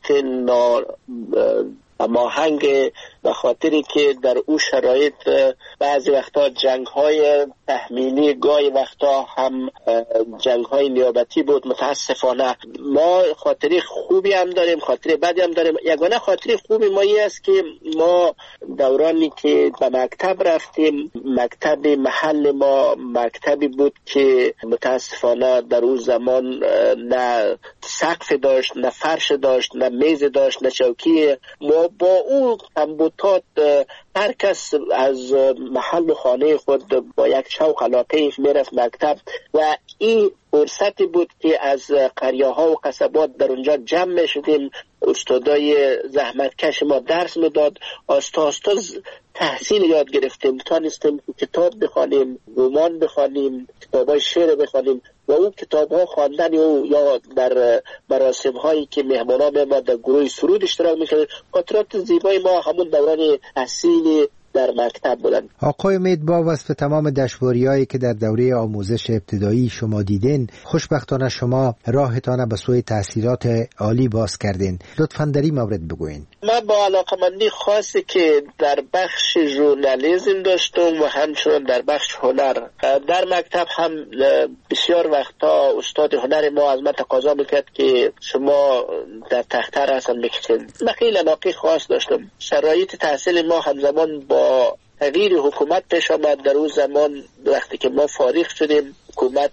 ماهنگ، به خاطری که در او شرایط بعضی وقتا جنگ‌های تحمیلی، گاهی وقتا هم جنگ‌های نیابتی بود. متاسفانه ما خاطری خوبی هم داریم، خاطری بدی هم داریم. یگانه خاطری خوبی ما این است که ما دورانی که به مکتب رفتیم، مکتب محل ما مکتبی بود که متاسفانه در اون زمان نه سقف داشت، نه فرش داشت، نه میز داشت، نه چوکی. ما با او کمبودات هر کس از محل خانه خود با یک شوق علاقه میرفت مکتب و این فرصتی بود که از قریه ها و قصبات در اونجا جمع میشدیم. استادای زحمتکش ما درس میداد، آستا تحصیل یاد گرفتیم، تانستیم کتاب بخوانیم، رمان بخوانیم، کتابای شعر بخوانیم و اون کتاب ها خواندن او یا در مراسم هایی که مهمانان ما در گروه سرود اشتراک میکردن. خاطرات زیبای ما همون دوران تحصیل در مکتب بودن. آقای امید با وصف تمام دشواری‌هایی که در دوره آموزش ابتدایی شما دیدین، خوشبختانه شما راهتان به سوی تحصیلات عالی باز کردین. لطفاً در این مورد بگوین. من با علاقمندی خاصی که در بخش ژورنالیسم داشتم و همچنین در بخش هنر در مکتب هم بسیار وقتا استاد هنر ما از من تقاضا میکرد که شما در تخته رسم بکشید. من خیلی علاقه خاص داشتم. شرایط تحصیل ما همزمان با تغییر حکومت پیش آمد. در اون زمان وقتی که ما فارغ شدیم حکومت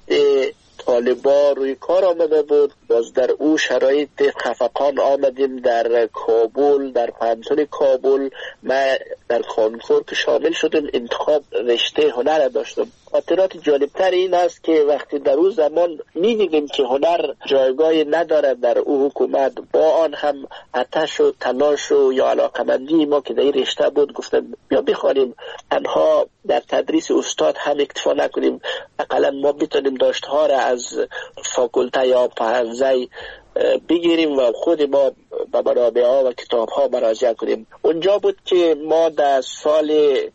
طالبا روی کار آمده بود. باز در او شرایط خفقان آمدیم در کابل، در پانتون کابل. من در کنکور که شامل شدم انتخاب رشته هنر داشتم. خاطرات جالبتر این است که وقتی در اون زمان می‌دیدیم که هنر جایگاهی نداره در او حکومت، با آن هم آتش و تلاش و یا علاقمندی ما که در این رشته بود گفتم بیا بخوانیم، تنها در تدریس استاد هم اکتفا نکنیم، حداقل ما بتونیم داشته‌ها را از فاکولته یا پهنزه بگیریم و خود ما به منابع‌ها و کتاب‌ها مراجعه کنیم. اونجا بود که ما در سال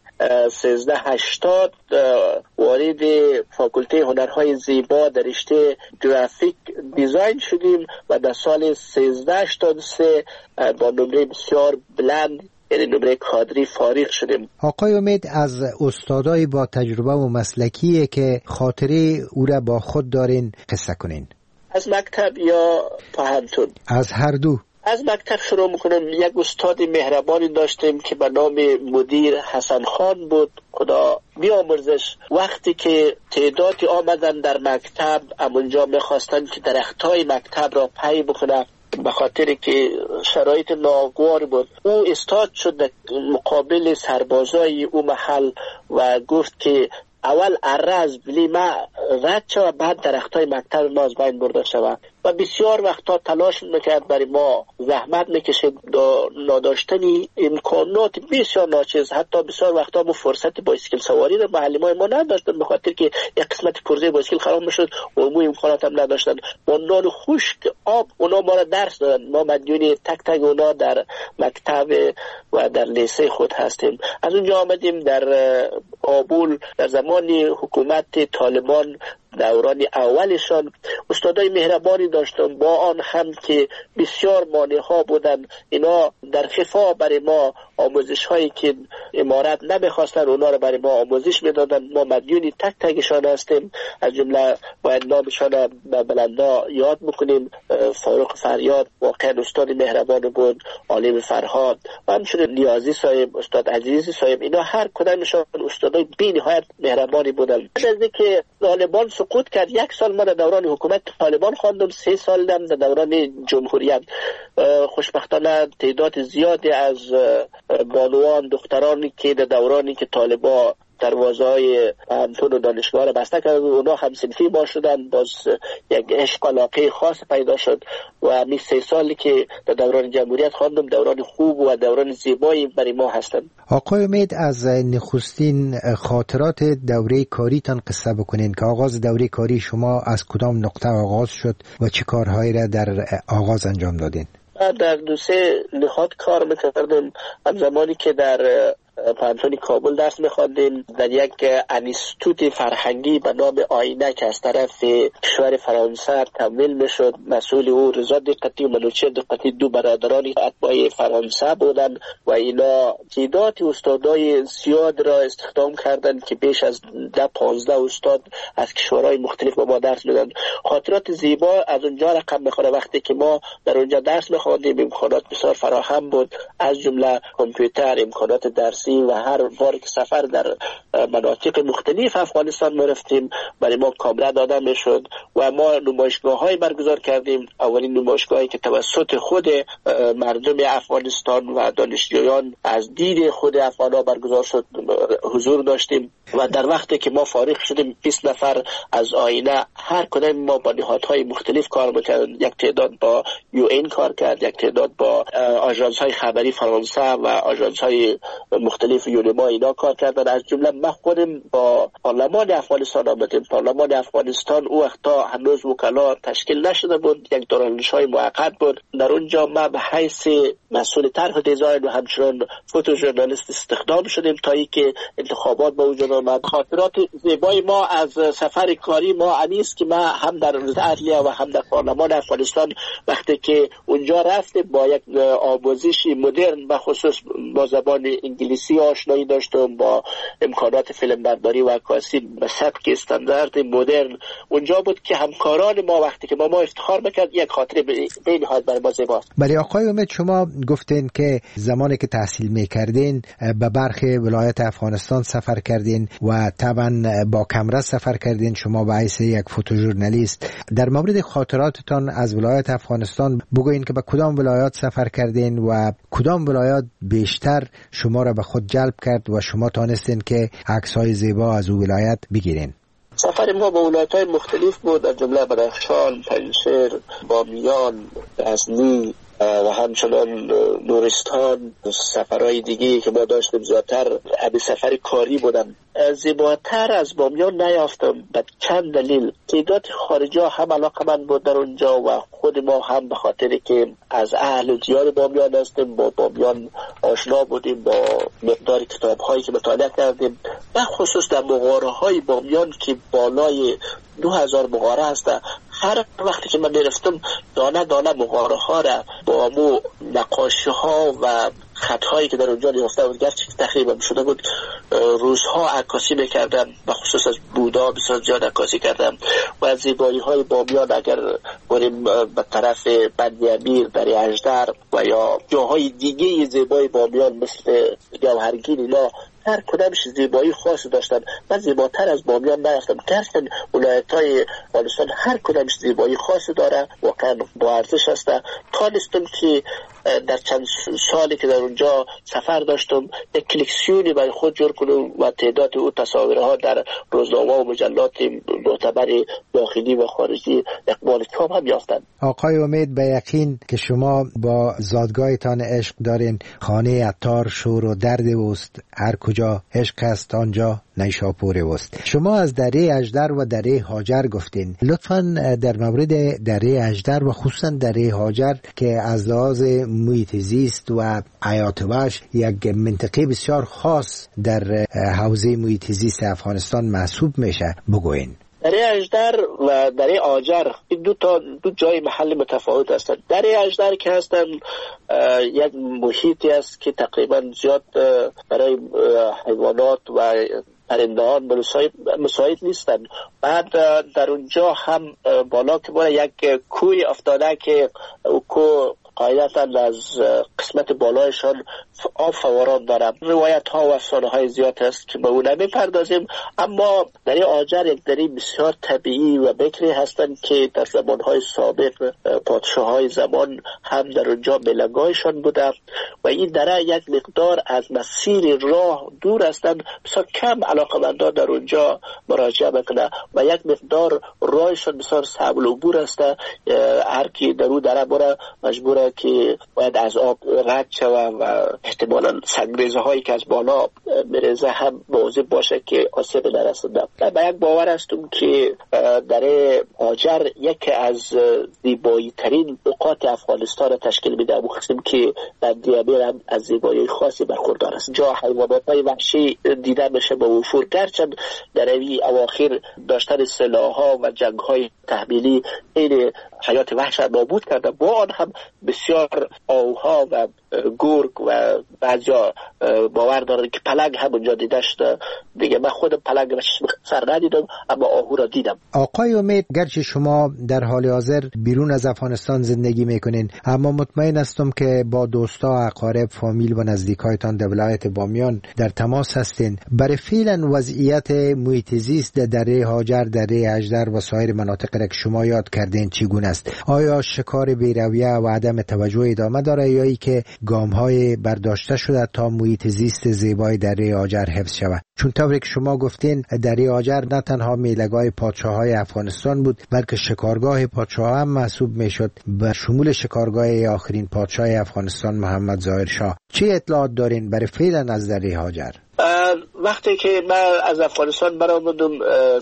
1380 وارد فاکولته هنرهای زیبا در رشته گرافیک دیزاین شدیم و در سال 1383 با نمره بسیار بلند، یعنی نمره کادری، فارغ شدیم. آقای امید از استادای با تجربه و مسلکیه که خاطره او را با خود دارین قصه کنین. از مکتب یا پهنتون؟ از هر دو. از مکتب شروع میکنم. یک استاد مهربانی داشتیم که به نام مدیر حسن خان بود، خدا بیامرزش. وقتی که تعدادی آمدن در مکتب، امونجا میخواستن که درختای مکتب را پی بکنه، به خاطر که شرایط ناگوار بود. او استاد شد مقابل سربازای او محل و گفت که اول اره از بلی ما رد شد و بعد درختای مکتب ما از بین برده شود. و بسیار وقتا تلاش میکرد برای ما، زحمت میکشید. نداشتن امکانات بسیار ناچیز، حتی بسیار وقتا ما فرصت بایسکل سواری رو معلمای ما نداشتن، به خاطر که یک قسمت پرزه بایسکل خراب میشد و ما امکانات هم نداشتن. با نان خشک آب اونا ما را درس دادن، ما مدیون تک تک اونا در مکتب و در لیسه خود هستیم. از اونجا آمدیم در کابل در زمان حکومت طالبان، دوران اولشان استادای مهربانی داشتم، با آن هم که بسیار مانع ها بودن، اینا در خفا برای ما آموزش هایی که امارت نمیخواستن اونا رو برای ما آموزش میدادن. ما مدیون تک تکشان هستیم. از جمله باید نامشان به بلندا یاد بکنیم. فاروق فریاد واقعا استاد مهربان بود، عالم فرهاد و همچنین نیازی صاحب، استاد عزیزی صاحب، اینا هر کدامشان استادای بی نهایت مهربانی بودن. بعد از اینکه طالبان سقوط کرد، 1 سال ما در دوران حکومت طالبان خواندم، 3 سال در دوران جمهوریت. خوشبختانه تعداد زیادی از بانوان دخترانی که در دورانی که طالبان دروازه‌های پانتون و دانشگاه را بسته کرد، اونا هم صنفی ما شدن، باز یک عشق علاقه خاص پیدا شد و همین 3 سالی که در دوران جمهوریت خواندم دوران خوب و دوران زیبایی برای ما هستند. آقای امید، از نخستین خاطرات دوره کاریتان قصه بکنین که آغاز دوره کاری شما از کدام نقطه آغاز شد و چه کارهایی را در آغاز انجام دادین؟ در 2-3 نهاد کار میکردم. از زمانی که در پانتون کابل درس می‌خواندیم، در یک انستیتوت فرهنگی به نام آینه که از طرف کشور فرانسه تمویل میشد، مسئول او رضا دقتی و منوچهر دقتی، 2 برادران اتباع فرانسه بودند و اینا تعداد استادای زیاد را استخدام کردند که بیش از 10-15 استاد از کشورهای مختلف به ما درس میدادند. خاطرات زیبا از اونجا رقم میخوره. وقتی که ما در اونجا درس می‌خواندیم امکانات بسیار فراهم بود، از جمله کامپیوتر، امکانات درسی و هر بار که سفر در مناطق مختلف افغانستان ما رفتیم برای ما کاملا داده میشد و ما نمایشگاه‌های برگزار کردیم. اولین نمایشگاهی که توسط خود مردم افغانستان و دانشجویان از دید خود افغان‌ها برگزار شد حضور داشتیم و در وقتی که ما فارغ شدیم 20 نفر از آینه هر کدام ما با نهادهای مختلف کار می‌کردیم. یک تعداد با UN کار کرد، یک تعداد با آژانس‌های خبری فرانسه و آژانس‌های مختلف یونما اینا کار کردن. از جمله من خودم با پارلمان افغانستان آمدیم. پارلمان افغانستان او وقتا هنوز وکلا تشکیل نشده بود، یک دورانش‌های موقت بود. در اونجا ما به حیث مسئول طرح دیزاین و همچنان فوتو ژورنالیست استخدام شدیم تا اینکه انتخابات به وجود آمد. خاطرات زیبای ما از سفر کاری ما انیست که ما هم در عدلیه و هم در پارلمان افغانستان وقتی که اونجا رفتیم با یک آموزش مدرن و خصوص با زبان انگلیسی آشنایی داشتم، با امکانات فیلم برداری و عکاسی به سبک استاندارد مدرن. اونجا بود که همکاران ما وقتی که ما افتخار میکرد، یک خاطره به نهایت برای ما زیباست. بله آقای امید، شما گفتین که زمانی که تحصیل میکردین به برخی ولایت افغانستان سفر کردین و طبعا با کمره سفر کردین، شما به حیث یک فوتوژورنالیست. در مورد خاطراتتان از ولایت افغانستان بگوین که به کدام ولایات سفر کردین و کدام ولایات بیشتر شما را به خود جلب کرد و شما تانستین که عکس‌های زیبا از او ولایت بگیرین؟ سفر ما به ولایت‌های مختلف بود، از جمله بدخشان، پنجشیر، بامیان، غزنی و همچنان نورستان. سفرهای دیگه که ما داشتیم زیادتر ابی سفر کاری بودن. زیباتر از بامیان نیافتم به چند دلیل. تعداد خارجا هم علاقه‌مند بود در اونجا و خود ما هم به خاطر که از اهل دیار بامیان هستیم، با بامیان آشنا بودیم، با مقدار کتاب‌هایی که مطالعه کردیم و خصوص در مغاره‌های بامیان که بالای 2000 مغاره هست. هر وقتی که من میرفتم دانه دانه مغاره ها را با مو نقاشی ها و خط هایی که در اونجا نیافته بود، گرچه تقریبا شده بود، روزها عکاسی میکردم و خصوص از بودا بسیار زیاد عکاسی کردم و از زیبایی های بامیان اگر بریم به طرف بند امیر، دری اژدر و یا جاهای دیگه زیبای بامیان مثل جوهرگین، اینا هر کدامش زیبایی خاصی داشتن. من زیباتر از بامیان نرفتم، گرچه ولایت‌های افغانستان هر کدامش زیبایی خاصی داره، واقعا با ارزش هست. تانستم که در چند سالی که در اونجا سفر داشتم یک کلکسیونی برای خود جور کنم و تعداد او تصاویرها در روزنامه و مجلات معتبر داخلی و خارجی اقبال تام هم یافتند. آقای امید، به یقین که شما با زادگاهتان عشق دارین. خانه عطار شور و درد اوست، هر کجا عشق است آنجا نیشاپور اوست. شما از دره اژدر و دره هاجر گفتین. لطفاً در مورد دره اژدر و خصوصاً دره هاجر که از لحاظ محیط زیست و حیات وحش یک منطقه بسیار خاص در حوزه محیط زیست افغانستان محسوب میشه بگوین. دره اژدر و دره هاجر این دو جای محل متفاوت هستند. دره اژدر که هستند یک محیطی است که تقریبا زیاد برای حیوانات و پرندهان مساعد نیستند. بعد در اونجا هم بالا که بالا یک کوی افتاده که کوه قاعدتا از قسمت بالایشان آب فوران دارم. روایت ها و افسانه های زیاد هست که به اون نمی‌پردازیم، اما دره هاجر یک دره بسیار طبیعی و بکری هستند که در زمانهای سابق پادشاه های زمان هم در اونجا بلگاهشان بوده و این دره یک مقدار از مسیر راه دور هستند. بسیار کم علاقه‌مندان در اونجا مراجعه میکنه و یک مقدار راهشان بسیار صعب العبور است. هر کی در اون دره بره مجبوره که باید از آب رد شوه و احتمالاً سنگریزه هایی که از بالا بریزه هم مواظب باشه که آسیب نرسنده. به یک باور هستم که دره هاجر یکی از زیبایی ترین نقاط افغانستان تشکیل میده، مخصوصا که در دیابیر هم از زیبایی خاصی برخوردار است. جا حیوانات های وحشی دیده میشه با وفور، گرچند در این اواخر داشتن سلاح‌ها و جنگ‌های تحمیلی این حیات وحش را نابود کرده، با آن هم بسیار آوها و گرگ و بعضیا باور دارن که پلنگ هم اونجا دیده شده. دیگه من خودم پلنگ را چشم سر ندیدم اما آهو را دیدم. آقای امید، گرچه شما در حال حاضر بیرون از افغانستان زندگی میکنین، اما مطمئن هستم که با دوستا، اقارب، فامیل و نزدیکایتان در ولایت بامیان در تماس هستین. برای فعلا وضعیت محیط زیست در دره هاجر، دره اژدر و سایر مناطق را که شما یاد کردین چگونه است؟ آیا شکار بی‌رویه و عدم توجه ادامه داره یا ای که گام‌های برداشته شده تا محیط زیست زیبای دره هاجر حفظ شود؟ چون طوری که شما گفتین دره هاجر نه تنها میله‌گاه پادشاه‌های افغانستان بود بلکه شکارگاه پادشاه هم محسوب میشد، به شمول شکارگاه آخرین پادشاه افغانستان محمد ظاهر شاه. چه اطلاعات دارین برای فعلا از دره هاجر؟ وقتی که من از افغانستان برآمدم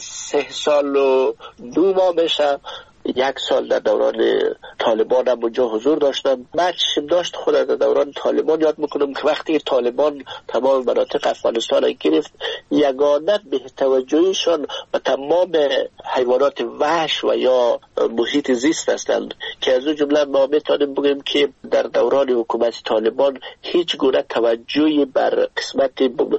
3 سال و 2 ماه میشه. 1 سال در دوران طالبان هم اونجا حضور داشتم. من چشم داشت خودم در دوران طالبان یاد میکنم که وقتی طالبان تمام مناطق افغانستان را گرفت، یگانه به توجهشان و تمام حیوانات وحش و یا محیط زیست هستند که از اون جمله ما میتونیم بگیم که در دوران حکومت طالبان هیچ گونه توجهی بر قسمت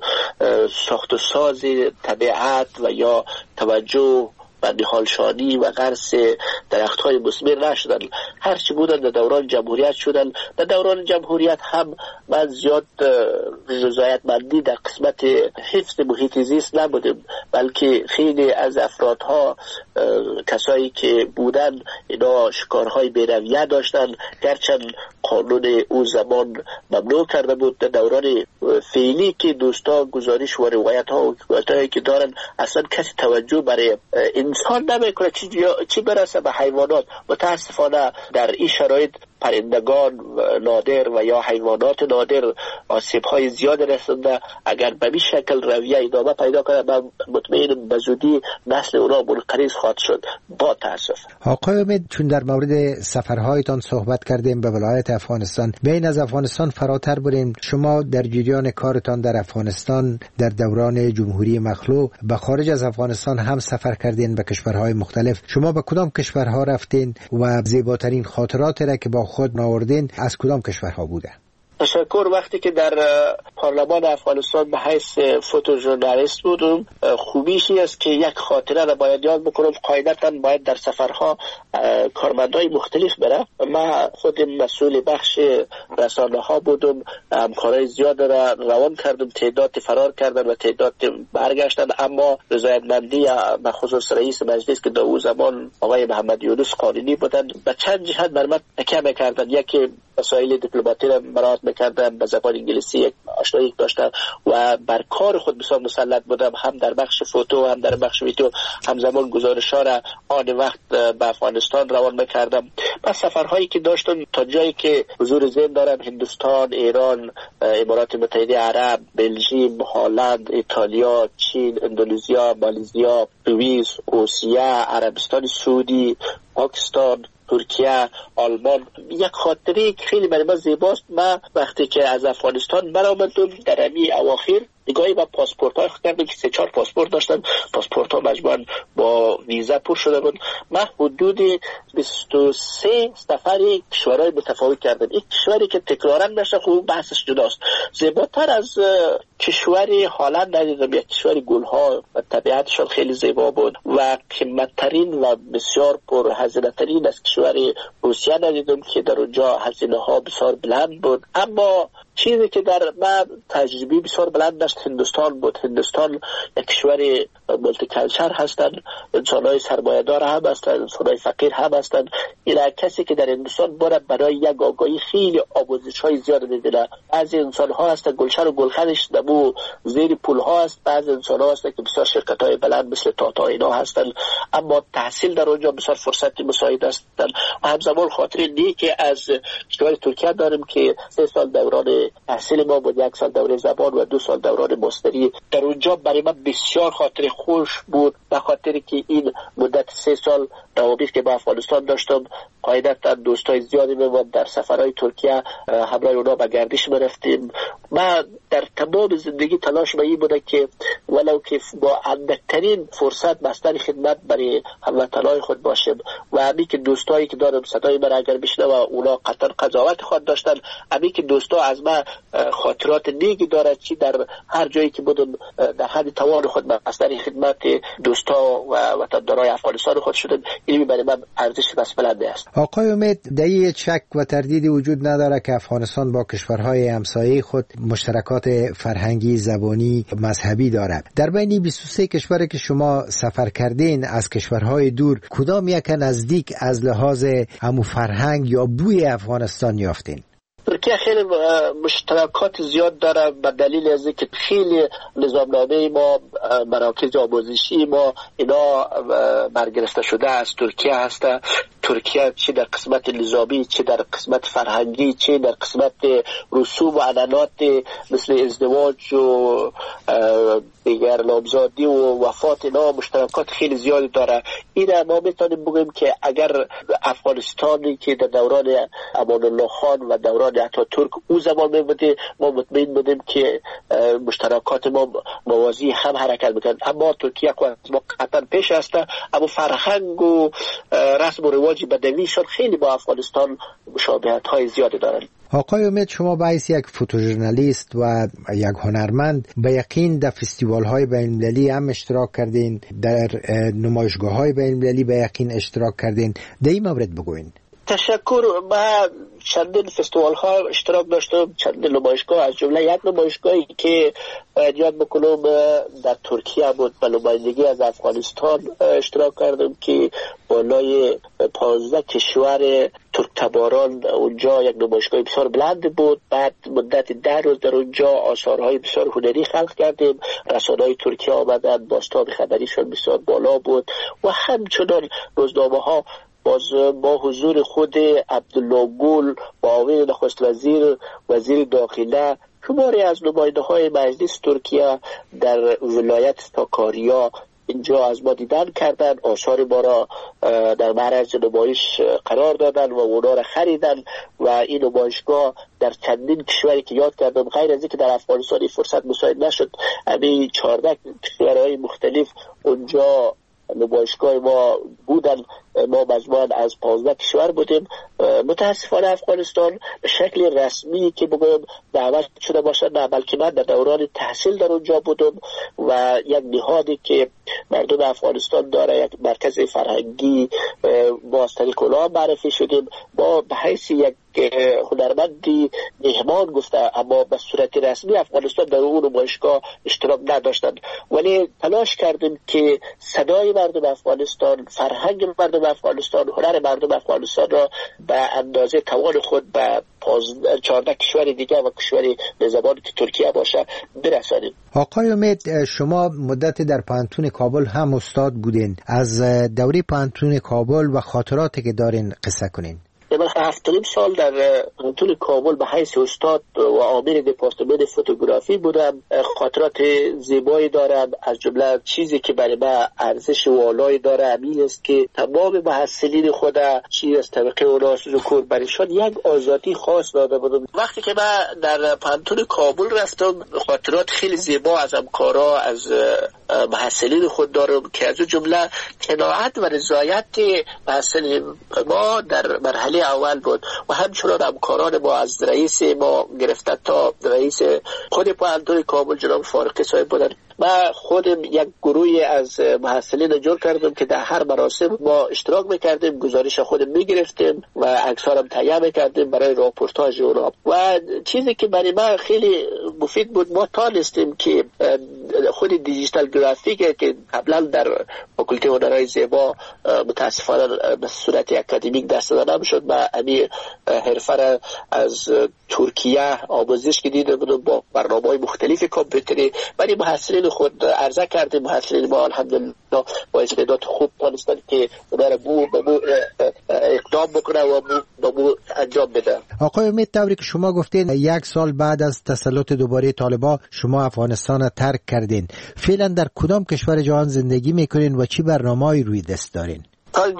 ساخت و ساز طبیعت و یا توجه و نهالشانی و غرس درخت‌های مثمر نشدن. هرچی بودن در دوران جمهوریت شدن. در دوران جمهوریت هم من زیاد رضایتمندی در قسمت حفظ محیط زیست نبودیم، بلکه خیلی از افرادها کسایی که بودن اینا شکارهای بی‌رویه داشتن، گرچند قانون او زمان ممنوع کرده بود. در دوران فعلی که دوستا گزارش و روایت‌ها و حکایت‌هایی که دارن اصلا کسی توجه برای انسان نمیکنه، چی برسه به حیوانات. متاسفانه در این شرایط پرندگان نادر و یا حیوانات نادر آسیب‌های زیاد رسنده. اگر به این شکل رویه ادامه پیدا کنه من مطمئنم به زودی نسل اونا منقرض خواهد شد. با تاسف. آقای امید، چون در مورد سفرهایتان صحبت کردیم به ولایت افغانستان، بین از افغانستان فراتر بریم. شما در جریان کارتان در افغانستان در دوران جمهوری مخلوع به خارج از افغانستان هم سفر کردین به کشورهای مختلف. شما به کدام کشورها رفتین و زیباترین خاطرات را که با خود آوردین از کدام کشورها بوده؟ تشکر. وقتی که در پارلمان افغانستان به حیث فوتوژورنالیست بودم، خوبیش این است که یک خاطره را باید یاد بکنم. قاعدتاً باید در سفرها کارمندای مختلف بره. من خود مسئول بخش رسانه ها بودم، همکارای زیاد را روان کردم، تعداد فرار کردن و تعداد برگشتن، اما رضایتمندی به خصوص رئیس مجلس که در اون زمان آقای محمد یونس قانونی بودن و چند جهت بر من تکیه می‌کردن. یکی مسائل دیپلماتی را مراعات می‌کردن، به زبان انگلیسی آشنایی داشتن و بر کار خود بسیار مسلط بودم، هم در بخش فوتو هم در بخش ویدیو. همزمان گزارش‌ها را آن وقت به افغانستان روان می‌کردم. و سفرهایی که داشتم تا جایی که حضور ذهن دارم، هندوستان، ایران، امارات متحده عرب، بلژیم، هلند، ایتالیا، چین، اندونزیا، مالزیا، سوئیس، روسیه، عربستان سعودی، پاکستان، ترکیه، آلمان. یک خاطره که خیلی برای من زیباست، من وقتی که از افغانستان برآمدم در امی اواخر نگاهی به پاسپورت های کردم که 3-4 پاسپورت داشتن. پاسپورت ها مجموعاً با ویزا پر شده بود. من حدود 23 سفری کشورهای متفاوت کردم. این کشوری که تکرارا نشه خوب بحثش جداست. زیباتر از کشوری هلند ندیدم. یک کشوری گلها و طبیعتشان خیلی زیبا بود و قیمتترین و بسیار پر هزینه ترین از کشوری روسیه ندیدم که در اونجا هزینه ها بسیار بلند بود. اما چیزی که در من تجربه بسیار بلند داشت هندوستان بود. هندوستان یک کشور مولتی کالچر هستند، انسان‌های سرمایه‌دار هم هستند، انسان‌های فقیر هم هستند. اینا کسی که در هندوستان بره برای یک آگاهی خیلی آموزش‌های زیاد می‌بینه. بعضی انسان‌ها هستند گلشن و گلخنش دمو زیر پول‌ها است، بعضی انسان‌ها هستند که بسیار شرکت‌های بلند مثل تاتا اینا هستند، اما تحصیل در اونجا بسیار فرصت مساعد هستند. و همزمان خاطر نیکی از کشور ترکیه داریم که 3 سال دوران تحصیل ما بود، 1 سال دوره زبان و 2 سال دوران ماستری. در اونجا برای من بسیار خاطر خوش بود، به خاطر که این مدت 3 سال روابط که با افغانستان داشتم، قاعدتا دوستای زیادی بود. در سفرهای ترکیه همراه اونا به گردش می‌رفتیم. من در تمام زندگی تلاش به این بوده که ولو که با اندکترین فرصت بستر خدمت برای هموطنان خود باشم و همین که دوستایی که دارم صدای من اگر بشنوه اونا قطعا قضاوت خود داشتن. همین که دوستا از من خاطرات نیکی دارد، چی در هر جایی که بودم در حد توان خود بستر خدمت دوستا و وطندارای افغانستان خود شدم. این برای من ارزش بس بلنده است. آقای امید، دلیل شک و تردیدی وجود نداره که افغانستان با کشورهای همسایه خود مشترکات فرهنگی، زبانی، مذهبی دارد. در بین 23 کشوری که شما سفر کردین از کشورهای دور، کدام یک نزدیک از لحاظ همو فرهنگ یا بوی افغانستان یافتین؟ ترکیه خیلی مشترکات زیاد داره به دلیل از اینکه خیلی نظامنامه ما، مراکز آموزشی ما اینا برگرفته شده از ترکیه هست. ترکیه چه در قسمت نظامی، چه در قسمت فرهنگی، چه در قسمت رسوم و عنعنات مثل ازدواج و دیگر نامزادی و وفات اینا مشترکات خیلی زیادی داره. این ما میتونیم بگیم که اگر افغانستانی که در دوران امان الله خان و دوران اتاتورک او زمان میبوده، ما مطمئن بودیم که مشترکات ما موازی هم حرکت میکنند. اما ترکیه که از ما قطعا پیش است، اما فرهنگ و رسم و رواج بدویشان خیلی با افغانستان مشابهت های زیادی دارند. آقای امید، شما به حیث یک فوتوژورنالیست و یک هنرمند به یقین در فستیوال های بین المللی هم اشتراک کردین، در نمایشگاه های بین المللی به یقین اشتراک کردین. در این مورد بگوین. تشکر. من چندین فستیوال ها اشتراک داشتم، چندین نمایشگاه، از جمله یک نمایشگاهی که یاد بکنم در ترکیه بود، به نمایندگی از افغانستان اشتراک کردم که بالای 15 کشور ترک تباران اونجا یک نمایشگاه بسیار بلند بود. بعد مدت 10 روز در اونجا آثارهای بسیار هنری خلق کردیم. رسانه‌های ترکیه آمدن، بازتاب خبریشون بسیار بالا بود و همچنان روزنامه ها باز با حضور خود عبدالله گل، معاون نخست وزیر، وزیر داخله، شماری از نماینده های مجلس ترکیه در ولایت ساکاریا اینجا از ما دیدن کردن، آثار ما را در معرض نمایش قرار دادن و اونا را خریدن و این نمایشگاه در چندین کشوری که یاد کردم، غیر از اینکه در افغانستان فرصت مساعد نشد، همین 14 کشورهای مختلف اونجا نمایشگاه ما بودن. ما مجموعاً از 15 کشور بودیم. متاسفانه افغانستان به شکل رسمی که بگویم دعوت شده باشه نه، بلکه من در دوران تحصیل در اونجا بودم و یک نهادی که مردم افغانستان داره، یک مرکز فرهنگی، با از طریق اونها معرفی شدیم. ما به حیث یک هنرمندی مهمان گفته، اما به صورت رسمی افغانستان در اون نمایشگاه اشتراک نداشتند، ولی تلاش کردیم که صدای مردم افغانستان، فرهنگ مردم افغانستان، هنر مردم افغانستان را به اندازه توان خود به 14 کشور دیگه و کشوری به زبان که ترکیه باشه برسانیم. آقای امید، شما مدت در پانتون کابل هم استاد بودین. از دوره پانتون کابل و خاطراتی که دارین قصه کنین. من 7 سال در پانتون کابل به حیث استاد و عامل دپارتمان فوتوگرافی بودم. خاطرات زیبایی دارم. از جمله چیزی که برای من ارزش والایی داره همین است که تمام محصلین خود چیز از طبقه اونا ذکر برایشان یک آزادی خاص داده بودم. وقتی که من در پانتون کابل رفتم خاطرات خیلی زیبا از همکارا، از محصلین خود دارم که از جمله قناعت و رضایت محصلین ما در مرحله اول بود و همچنان همکاران ما از رئیس ما گرفته تا رئیس خود پانتون کابل جناب فارقی صاحب بودن. من خودم یک گروهی از محصلین جور کردم که در هر مراسم ما اشتراک میکردیم، گزارش خودم میگرفتیم و عکسارم تهیه میکردیم برای راپورتاژ اونا. و چیزی که برای من خیلی مفید بود، ما تانستیم که خود دیجیتال گرافیک که قبلا در فاکولته هنرهای زیبا متاسفانه به صورت اکادمیک دست داده نمیشد، ما همین حرفه را از ترکیه آموزش که دیده بودم با برنامه‌های مختلف کامپیوتری، ولی محصلین خود عرضه کردیم. محصلین ما الحمدلله با استعداد خوب تونستن که اونها رو اقدام بکنه و بو انجام بده. آقای امید، طوری که شما گفتین 1 سال بعد از تسلط دوباره طالبان شما افغانستان را ترک کردین. فعلا در کدام کشور جهان زندگی میکنین و چی برنامه‌ای روی دست دارین؟ سال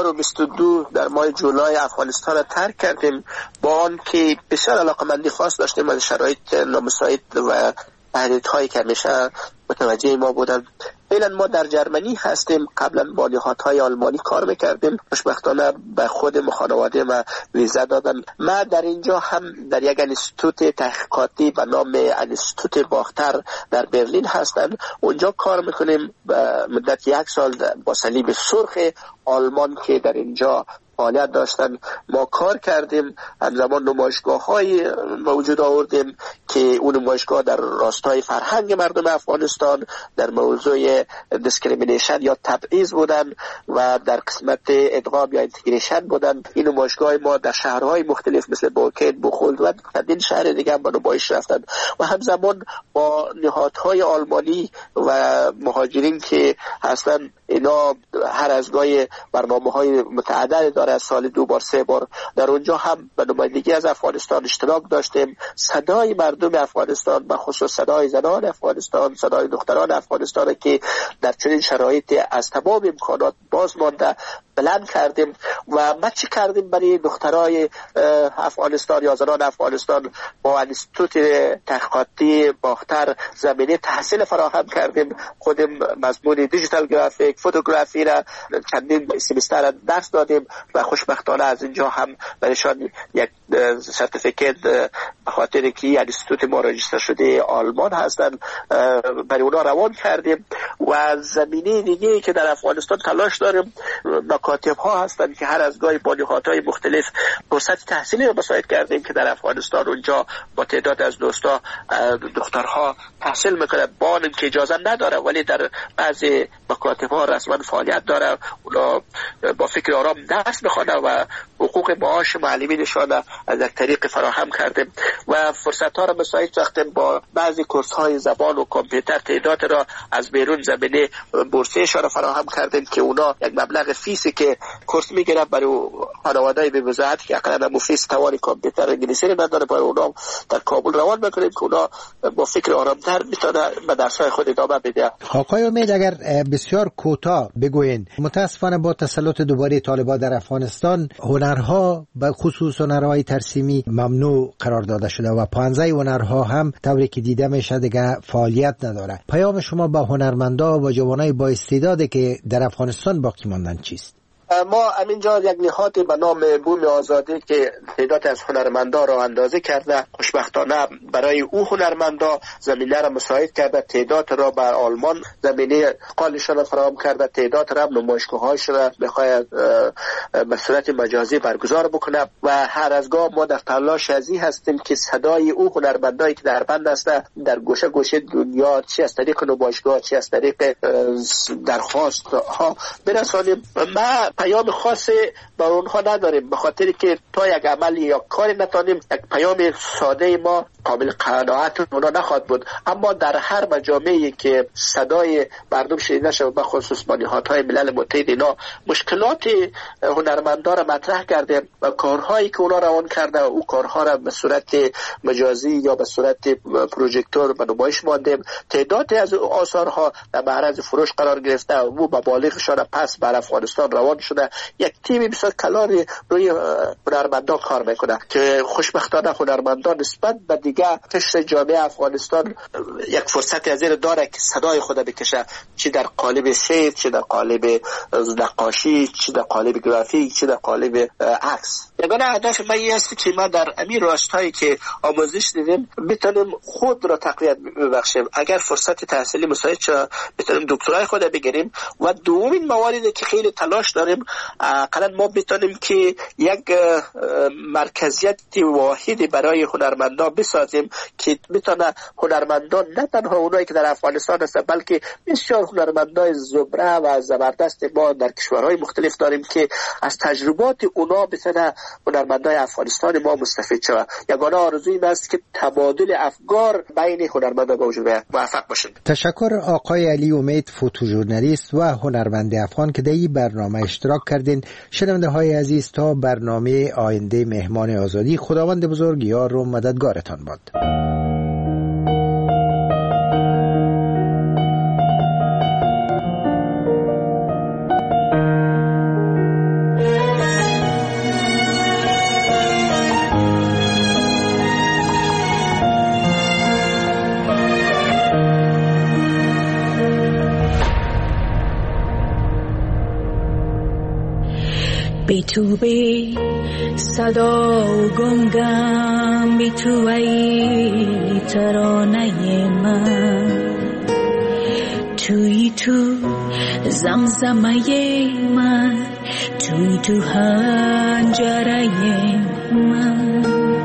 2022 در ماه جولای افغانستان را ترک کردیم، با آن که بسیار علاقمندی خاص داشتیم از شرایط نامساعد و تهدیدهایی که همیشه متوجه ما بودن. فعلا ما در جرمنی هستیم. قبلا با نهادهای آلمانی کار میکردیم. خوشبختانه به خود خانواده ما ویزا دادن. ما در اینجا هم در یک انستیتوت تحقیقاتی به نام انستیتوت باختر در برلین هستن. اونجا کار میکنیم به مدت 1 سال با صلیب سرخ آلمان که در اینجا فعالیت داشتن ما کار کردیم. همزمان نمایشگاه‌های موجود آوردیم که اون نمایشگاه در راستای فرهنگ مردم افغانستان در موضوع دیسکریمینیشن یا تبعیض بودن و در قسمت ادغام یا اینتگریشن بودن. این نمایشگاه ما در شهرهای مختلف مثل بوکین، بخولد و چندین شهر دیگه هم با نمایش رفتن و همزمان با نهادهای آلمانی و مهاجرین که هستن. اینا هر از گاهی برنامه‌های متعدد داره، از سال 2 بار 3 بار در اونجا هم به نمایندگی از افغانستان اشتراک داشتیم. صدای مردم افغانستان، به خصوص صدای زنان افغانستان، صدای دختران افغانستان که در چنین شرایط از تمام امکانات باز مانده بلند کردیم. و ما چی کردیم برای دخترای افغانستان یا زنان افغانستان؟ با انستیتوت تحقیقاتی باختر زمینه تحصیل فراهم کردیم. خودم مضمون دیجیتال گرافیک، فوتوگرافی را چندین سمستر درس دادیم و خوشبختانه از اینجا هم برایشان یک سرتیفیکت به خاطر که انستیتوت ما راجستر شده آلمان هستن برای اونا روان کردیم. و زمینه دیگه که در افغانستان تلاش داریم، مکاتب ها هستن که هر از گاهی با نهادهای مختلف فرصت تحصیلی رو مساعد کردیم که در افغانستان اونجا با تعداد از دوستا دخترها تحصیل میکنه، با که اجازه نداره ولی در بعضی مکاتب ها رسما فعالیت داره. اونا با فکر آرام درس میخوانه و حقوق معاش معلمینشان از یک طریق فراهم کردیم و فرصت ها را مساعد ساختیم. با بعضی کورس های زبان و کامپیوتر تعداد را از بیرون زمینه بورسیه‌شان را فراهم کردیم که اونا یک مبلغ فیسی که کورس میگیره برای خانواده به وضاحتی که اقلا مفیس توان کامپیوتر انگلیسی رو نداره، برای اونا در کابل روان میکنیم که اونا با فکر آرامتر میتونه به درس‌های خود ادامه بده. آقای امید، اگر بسیار کوتاه بگوین، متاسفانه با تسلط دوباره طالبان در افغانستان هنرها به خصوص هنرهای ترسیمی ممنوع قرار داده شده و 15 هنرها هم طوری که دیده میشه دیگه فعالیت نداره. پیام شما با هنرمندا و جوانای با استعدادی که در افغانستان باقی ماندن چیست؟ ما همینجا یک نهادی به نام بوم آزادی که تعداد از هنرمندا را اندازه کرده، خوشبختانه برای او هنرمندا زمینه را مساعد کرده، تعداد را به آلمان زمینه قالشان را فراهم کرده، تعداد را نمایشگاه‌هاش را بخواهد به صورت مجازی برگزار بکنه و هر از گاه ما در تلاش ازی هستیم که صدای او هنرمندایی که در بند هستند در گوشه گوشه دنیا، چه از طریق نمایشگاه چه از طریق درخواست ها برسانیم. ما پیام خاصی بر اونها نداریم، به خاطر که تا یک عمل یا کاری نتانیم یک پیام ساده ما قابل قناعت اونا نخواهد بود. اما در هر مجامعی که صدای مردم شنیده شود، به خصوص با نهادهای ملل متحد، اینا مشکلات هنرمندان را مطرح کرده و کارهایی که اونا روان کرده او کارها را به صورت مجازی یا به صورت پروژکتور به نمایش ماندیم. تعدادی از آثارها در معرض فروش قرار گرفته و مبالغشان پس بر افغانستان روان شده. یک تیم بسیار کلان روی هنرمندان کار میکنه که خوشبختانه هنرمندان نسبت به دیگه قشر جامعه افغانستان یک فرصت از این داره که صدای خود بکشه، چه در قالب شعر، چه در قالب نقاشی، چه در قالب گرافیک، چه در قالب عکس. یگانه هدف من این است که ما در امیر راستایی که آموزش دیدیم بتونیم خود را تقویت ببخشیم. اگر فرصت تحصیلی مساعد شد بتونیم دکترای خود بگیریم و دومین مواردی که خیلی تلاش داریم اقلا ما بتونیم که یک مرکزیت واحدی برای هنرمندان بسازیم که بتونه هنرمندان نه تنها اونایی که در افغانستان هستن بلکه بسیار هنرمندای زبره و زبردست ما در کشورهای مختلف داریم که از تجربات اونا بتونه هنرمندای افغانستان ما مستفید شود. یگانه آرزوی این است که تبادل افکار بین هنرمندان به وجود بیاید. موفق باشید. تشکر آقای علی امید، فوتوژورنالیست و هنرمند افغان که در این برنامه اشتراک کردین. شنونده های عزیز، تا برنامه آینده مهمان آزادی، خداوند بزرگ یار و مددگارتان باد. بی تو بی صدا و گنگم، بی تو ای ترانه من، توی تو زمزمه من، توی تو حنجره من،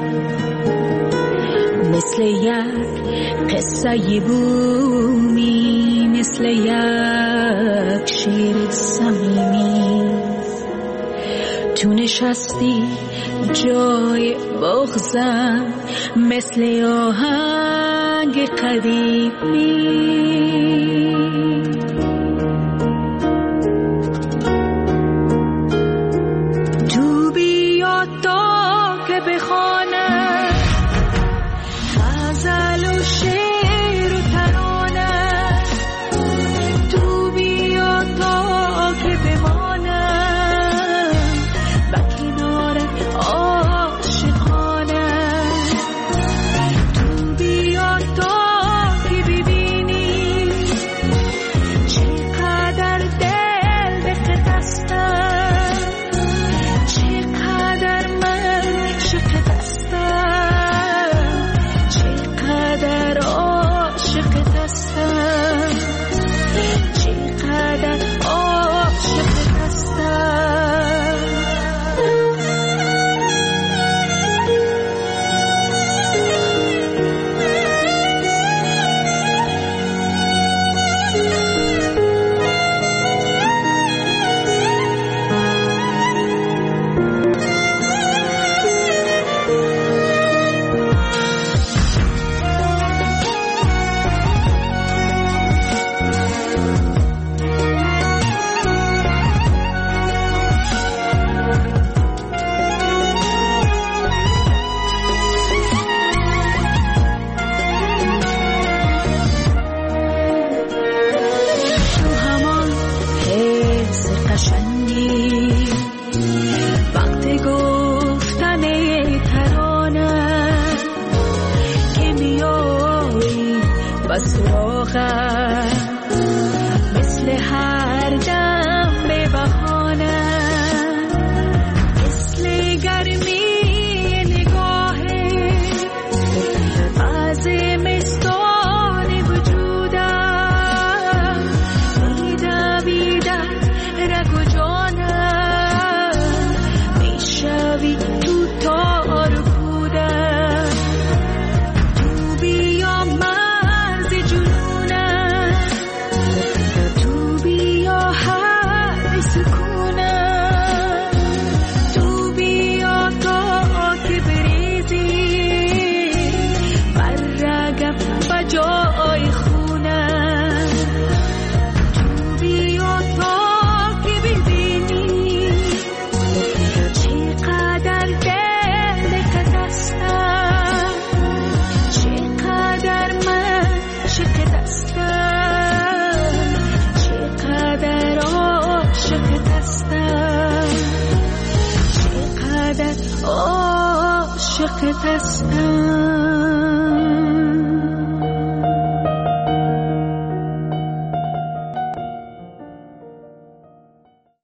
مثل یک قصه بومی، مثل یک شعر صمیمی، تو نشستی جای بغضم، مثل آهنگ قدیمی، تو بیا تا که بخوانم غزل و شعر و ترانه، تو بیا تا که بمانم و کنار عاشقانه، تو بیا تا که ببینی عاشقت هستم.